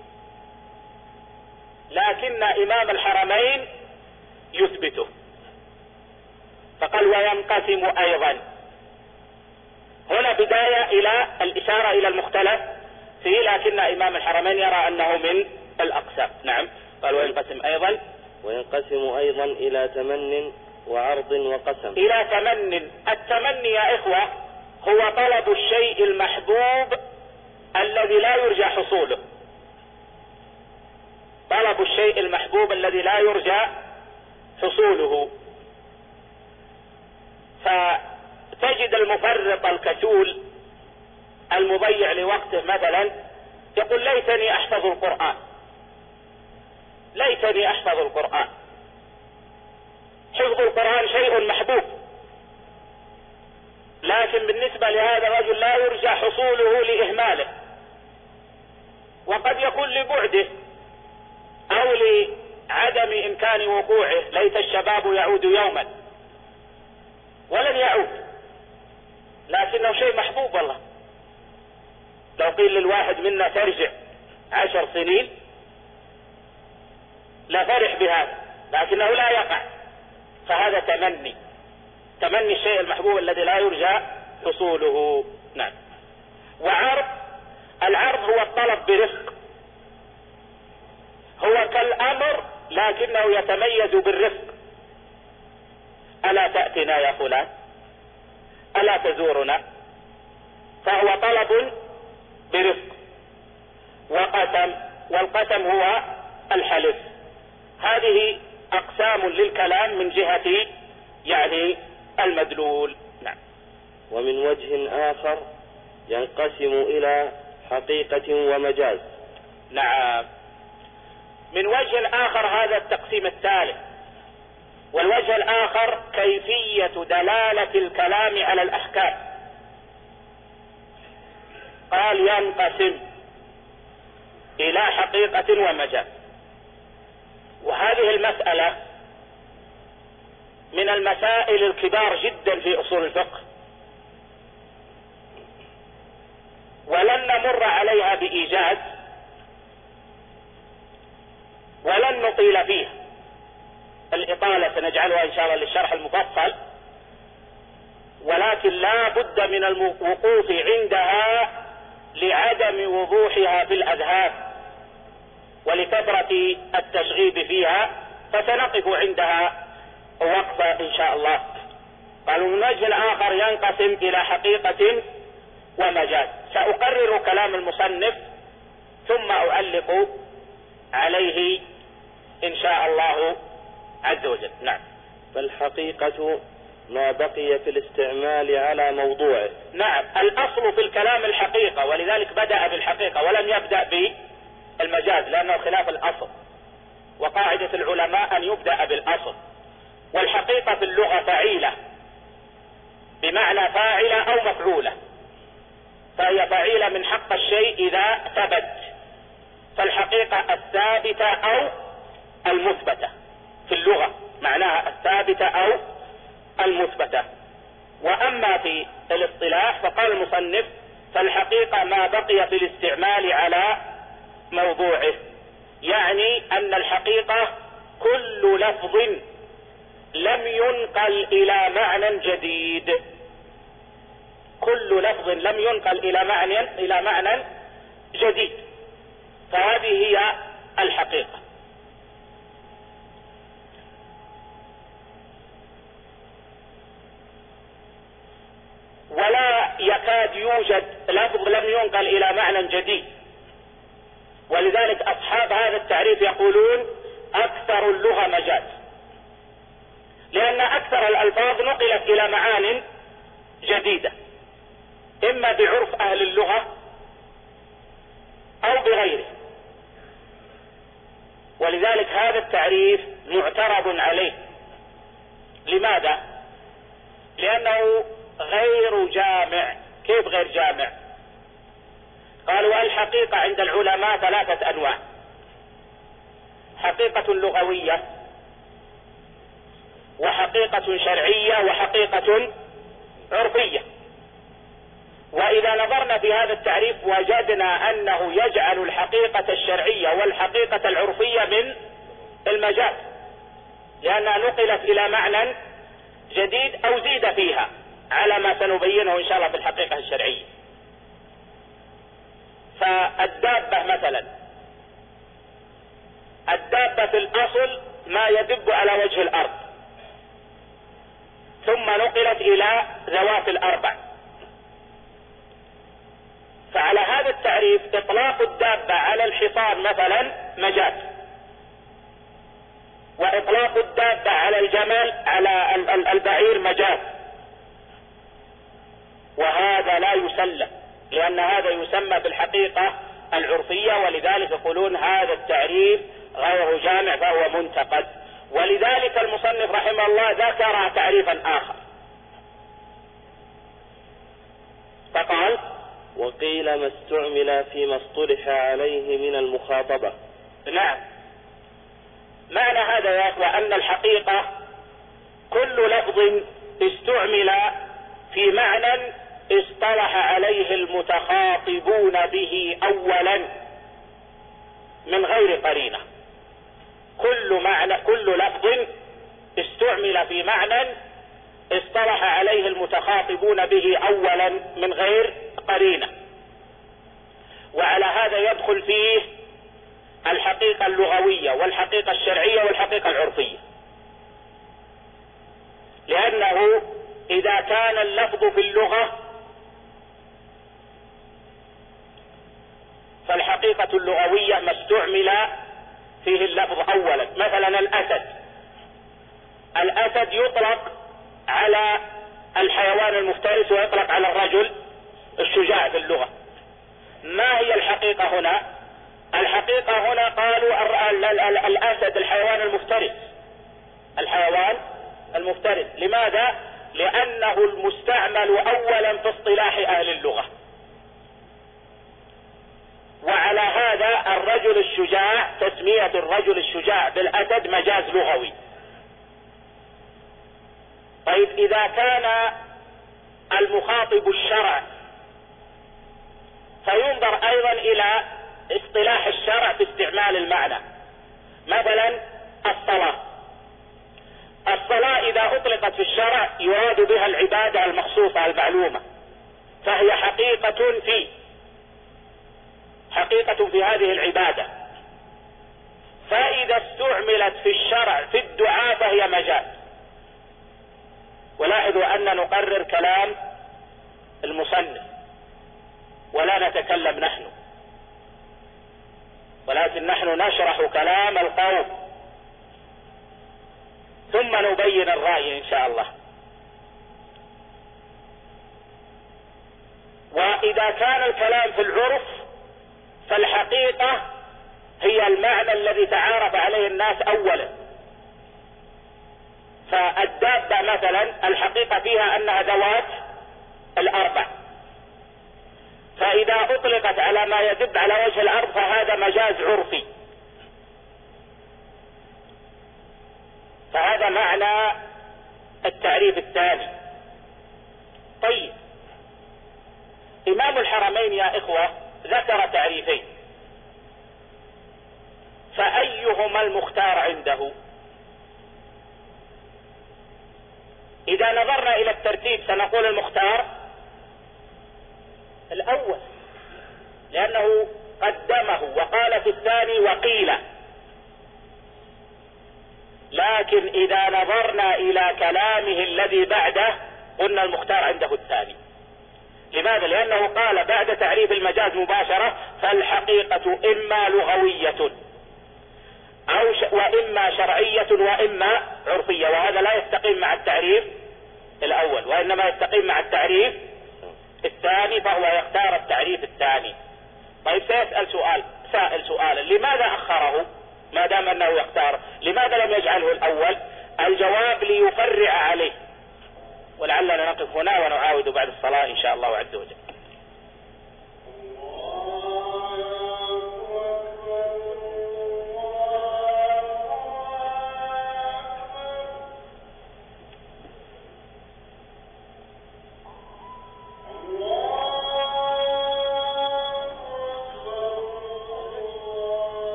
لكن إمام الحرمين يثبته، فقال وينقسم أيضا. هنا بداية إلى الإشارة إلى المختلف فيه، لكن إمام الحرمين يرى أنه من الأقسام. نعم. قال وينقسم أيضا، وينقسم أيضا إلى تمن وعرض وقسم. إلى تمن. التمني يا إخوة هو طلب الشيء المحبوب الذي لا يرجى حصوله، طلب الشيء المحبوب الذي لا يرجى حصوله. فتجد المفرط الكسول المضيع لوقته مثلا يقول ليتني أحفظ القرآن، ليتني أحفظ القرآن. حفظ القرآن شيء محبوب، لكن بالنسبة لهذا الرجل لا يرجى حصوله لإهماله، وقد يكون لبعده أو لعدم إمكان وقوعه. ليت الشباب يعود يوما، ولن يعود، لكنه شيء محبوب والله. لو قيل للواحد منا ترجع عشر سنين لا فرح بهذا، لكنه لا يقع، فهذا تمني تمني الشيء المحبوب الذي لا يرجى حصوله. نعم. وعرض، العرض هو الطلب برفق، هو كالأمر لكنه يتميز بالرفق. ألا تأتنا يا فلان، ألا تزورنا، فهو طلب برفق. وقسم، والقسم هو الحلف. هذه أقسام للكلام من جهة يعني المدلول. نعم. ومن وجه آخر ينقسم إلى حقيقة ومجاز. نعم. من وجه آخر هذا التقسيم الثالث. والوجه الآخر كيفية دلالة الكلام على الأحكام. قال ينقسم إلى حقيقة ومجاز. وهذه المسألة من المسائل الكبار جدا في أصول الفقه، ولن نمر عليها بإيجاز ولن نطيل فيها. الإطالة سنجعلها إن شاء الله للشرح المفصل، ولكن لا بد من الوقوف عندها لعدم وضوحها في الأذهان ولكثرة التشغيب فيها، فسنقف عندها وقفة إن شاء الله. قالوا من وجه آخر ينقسم إلى حقيقة ومجاز. سأقرر كلام المصنف ثم أعلق عليه إن شاء الله عز وجل. نعم. فالحقيقة ما بقي في الاستعمال على موضوعه. نعم. الأصل في الكلام الحقيقة، ولذلك بدأ بالحقيقة ولم يبدأ بالمجاز لأنه خلاف الأصل، وقاعدة العلماء أن يبدأ بالأصل. والحقيقة في اللغة فعيلة بمعنى فاعلة أو مفعولة، فهي فعيلة من حق الشيء إذا ثبت، فالحقيقة الثابتة أو المثبتة في اللغة معناها الثابتة أو المثبتة. وأما في الاصطلاح فقال المصنف فالحقيقة ما بقي في الاستعمال على موضوعه، يعني أن الحقيقة كل لفظ لم ينقل إلى معنى جديد، كل لفظ لم ينقل إلى معنى إلى معنى جديد، فهذه هي الحقيقة. ولا يكاد يوجد لفظ لم ينقل إلى معنى جديد، ولذلك أصحاب هذا التعريف يقولون أكثر اللغة مجاز، لأن أكثر الألفاظ نقلت إلى معان جديدة إما بعرف أهل اللغة أو بغيره. ولذلك هذا التعريف معترض عليه. لماذا؟ لأنه غير جامع. كيف غير جامع؟ قالوا الحقيقة عند العلماء ثلاثة أنواع: حقيقة لغوية، وحقيقة شرعية، وحقيقة عرفية. وإذا نظرنا في هذا التعريف وجدنا أنه يجعل الحقيقة الشرعية والحقيقة العرفية من المجاز، لأنها نقلت إلى معنى جديد أو زيد فيها على ما سنبينه إن شاء الله في الحقيقة الشرعية. فالدابة مثلا، الدابة في الأصل ما يدب على وجه الأرض، ثم نقلت إلى ذوات الأربع. فعلى هذا التعريف إطلاق الدابة على الحصان مثلا مجاز، وإطلاق الدابة على الجمل على البعير مجاز، وهذا لا يسلم، لأن هذا يسمى بالحقيقة العرفية، ولذلك يقولون هذا التعريف غير جامع فهو منتقد. ولذلك المصنف رحمه الله ذكر تعريفا آخر فقال: وقيل ما استعمل فيما اصطلح عليه من المخاطبة. نعم. معنى هذا يا أخوة أن الحقيقة كل لفظ استعمل في معنى اصطلح عليه المتخاطبون به اولا من غير قرينة. كل معنى كل لفظ استعمل في معنى اصطلح عليه المتخاطبون به اولا من غير قرينة، وعلى هذا يدخل فيه الحقيقة اللغوية والحقيقة الشرعية والحقيقة العرفية، لأنه إذا كان اللفظ في اللغة فالحقيقة اللغوية ما استعمل فيه اللفظ أولا. مثلا الأسد، الأسد يطلق على الحيوان المفترس ويطلق على الرجل الشجاع في اللغة. ما هي الحقيقة هنا؟ الحقيقة هنا قالوا الأسد الحيوان المفترس، الحيوان المفترس. لماذا؟ لأنه المستعمل أولا في اصطلاح أهل اللغة، وعلى هذا الرجل الشجاع، تسمية الرجل الشجاع بالأسد مجاز لغوي. طيب إذا كان المخاطب الشرع فينظر أيضا إلى اصطلاح الشرع في استعمال المعنى. مثلا الصلاة، الصلاة إذا أطلقت في الشرع يراد بها العبادة المخصوصة المعلومة، فهي حقيقة في حقيقة في هذه العبادة. فإذا استعملت في الشرع في الدعاء فهي مجاز. ولاحظوا أن نقرر كلام المصنف ولا نتكلم نحن، ولكن نحن نشرح كلام القوم ثم نبين الرأي إن شاء الله. وإذا كان الكلام في العرف فالحقيقة هي المعنى الذي تعارف عليه الناس أولا. فالدابة مثلا الحقيقة فيها أنها ذوات الأربع، فإذا أطلقت على ما يدب على وجه الأرض فهذا مجاز عرفي. فهذا معنى التعريف الثاني. طيب، إمام الحرمين يا إخوة ذكر تعريفين، فأيهما المختار عنده؟ إذا نظرنا إلى الترتيب سنقول المختار الأول، لأنه قدمه وقال في الثاني وقيل. لكن إذا نظرنا إلى كلامه الذي بعده قلنا المختار عنده الثاني. لماذا؟ لأنه قال بعد تعريف المجاز مباشرة فالحقيقة إما لغوية أو ش... وإما شرعية وإما عرفية، وهذا لا يستقيم مع التعريف الأول وإنما يستقيم مع التعريف الثاني، فهو يختار التعريف الثاني. طيب سيسأل سؤال سائل سؤالا، لماذا أخره ما دام أنه يختار؟ لماذا لم يجعله الأول؟ الجواب ليفرع عليه، ولعلنا نقف هنا ونعاود بعد الصلاة إن شاء الله عز وجل.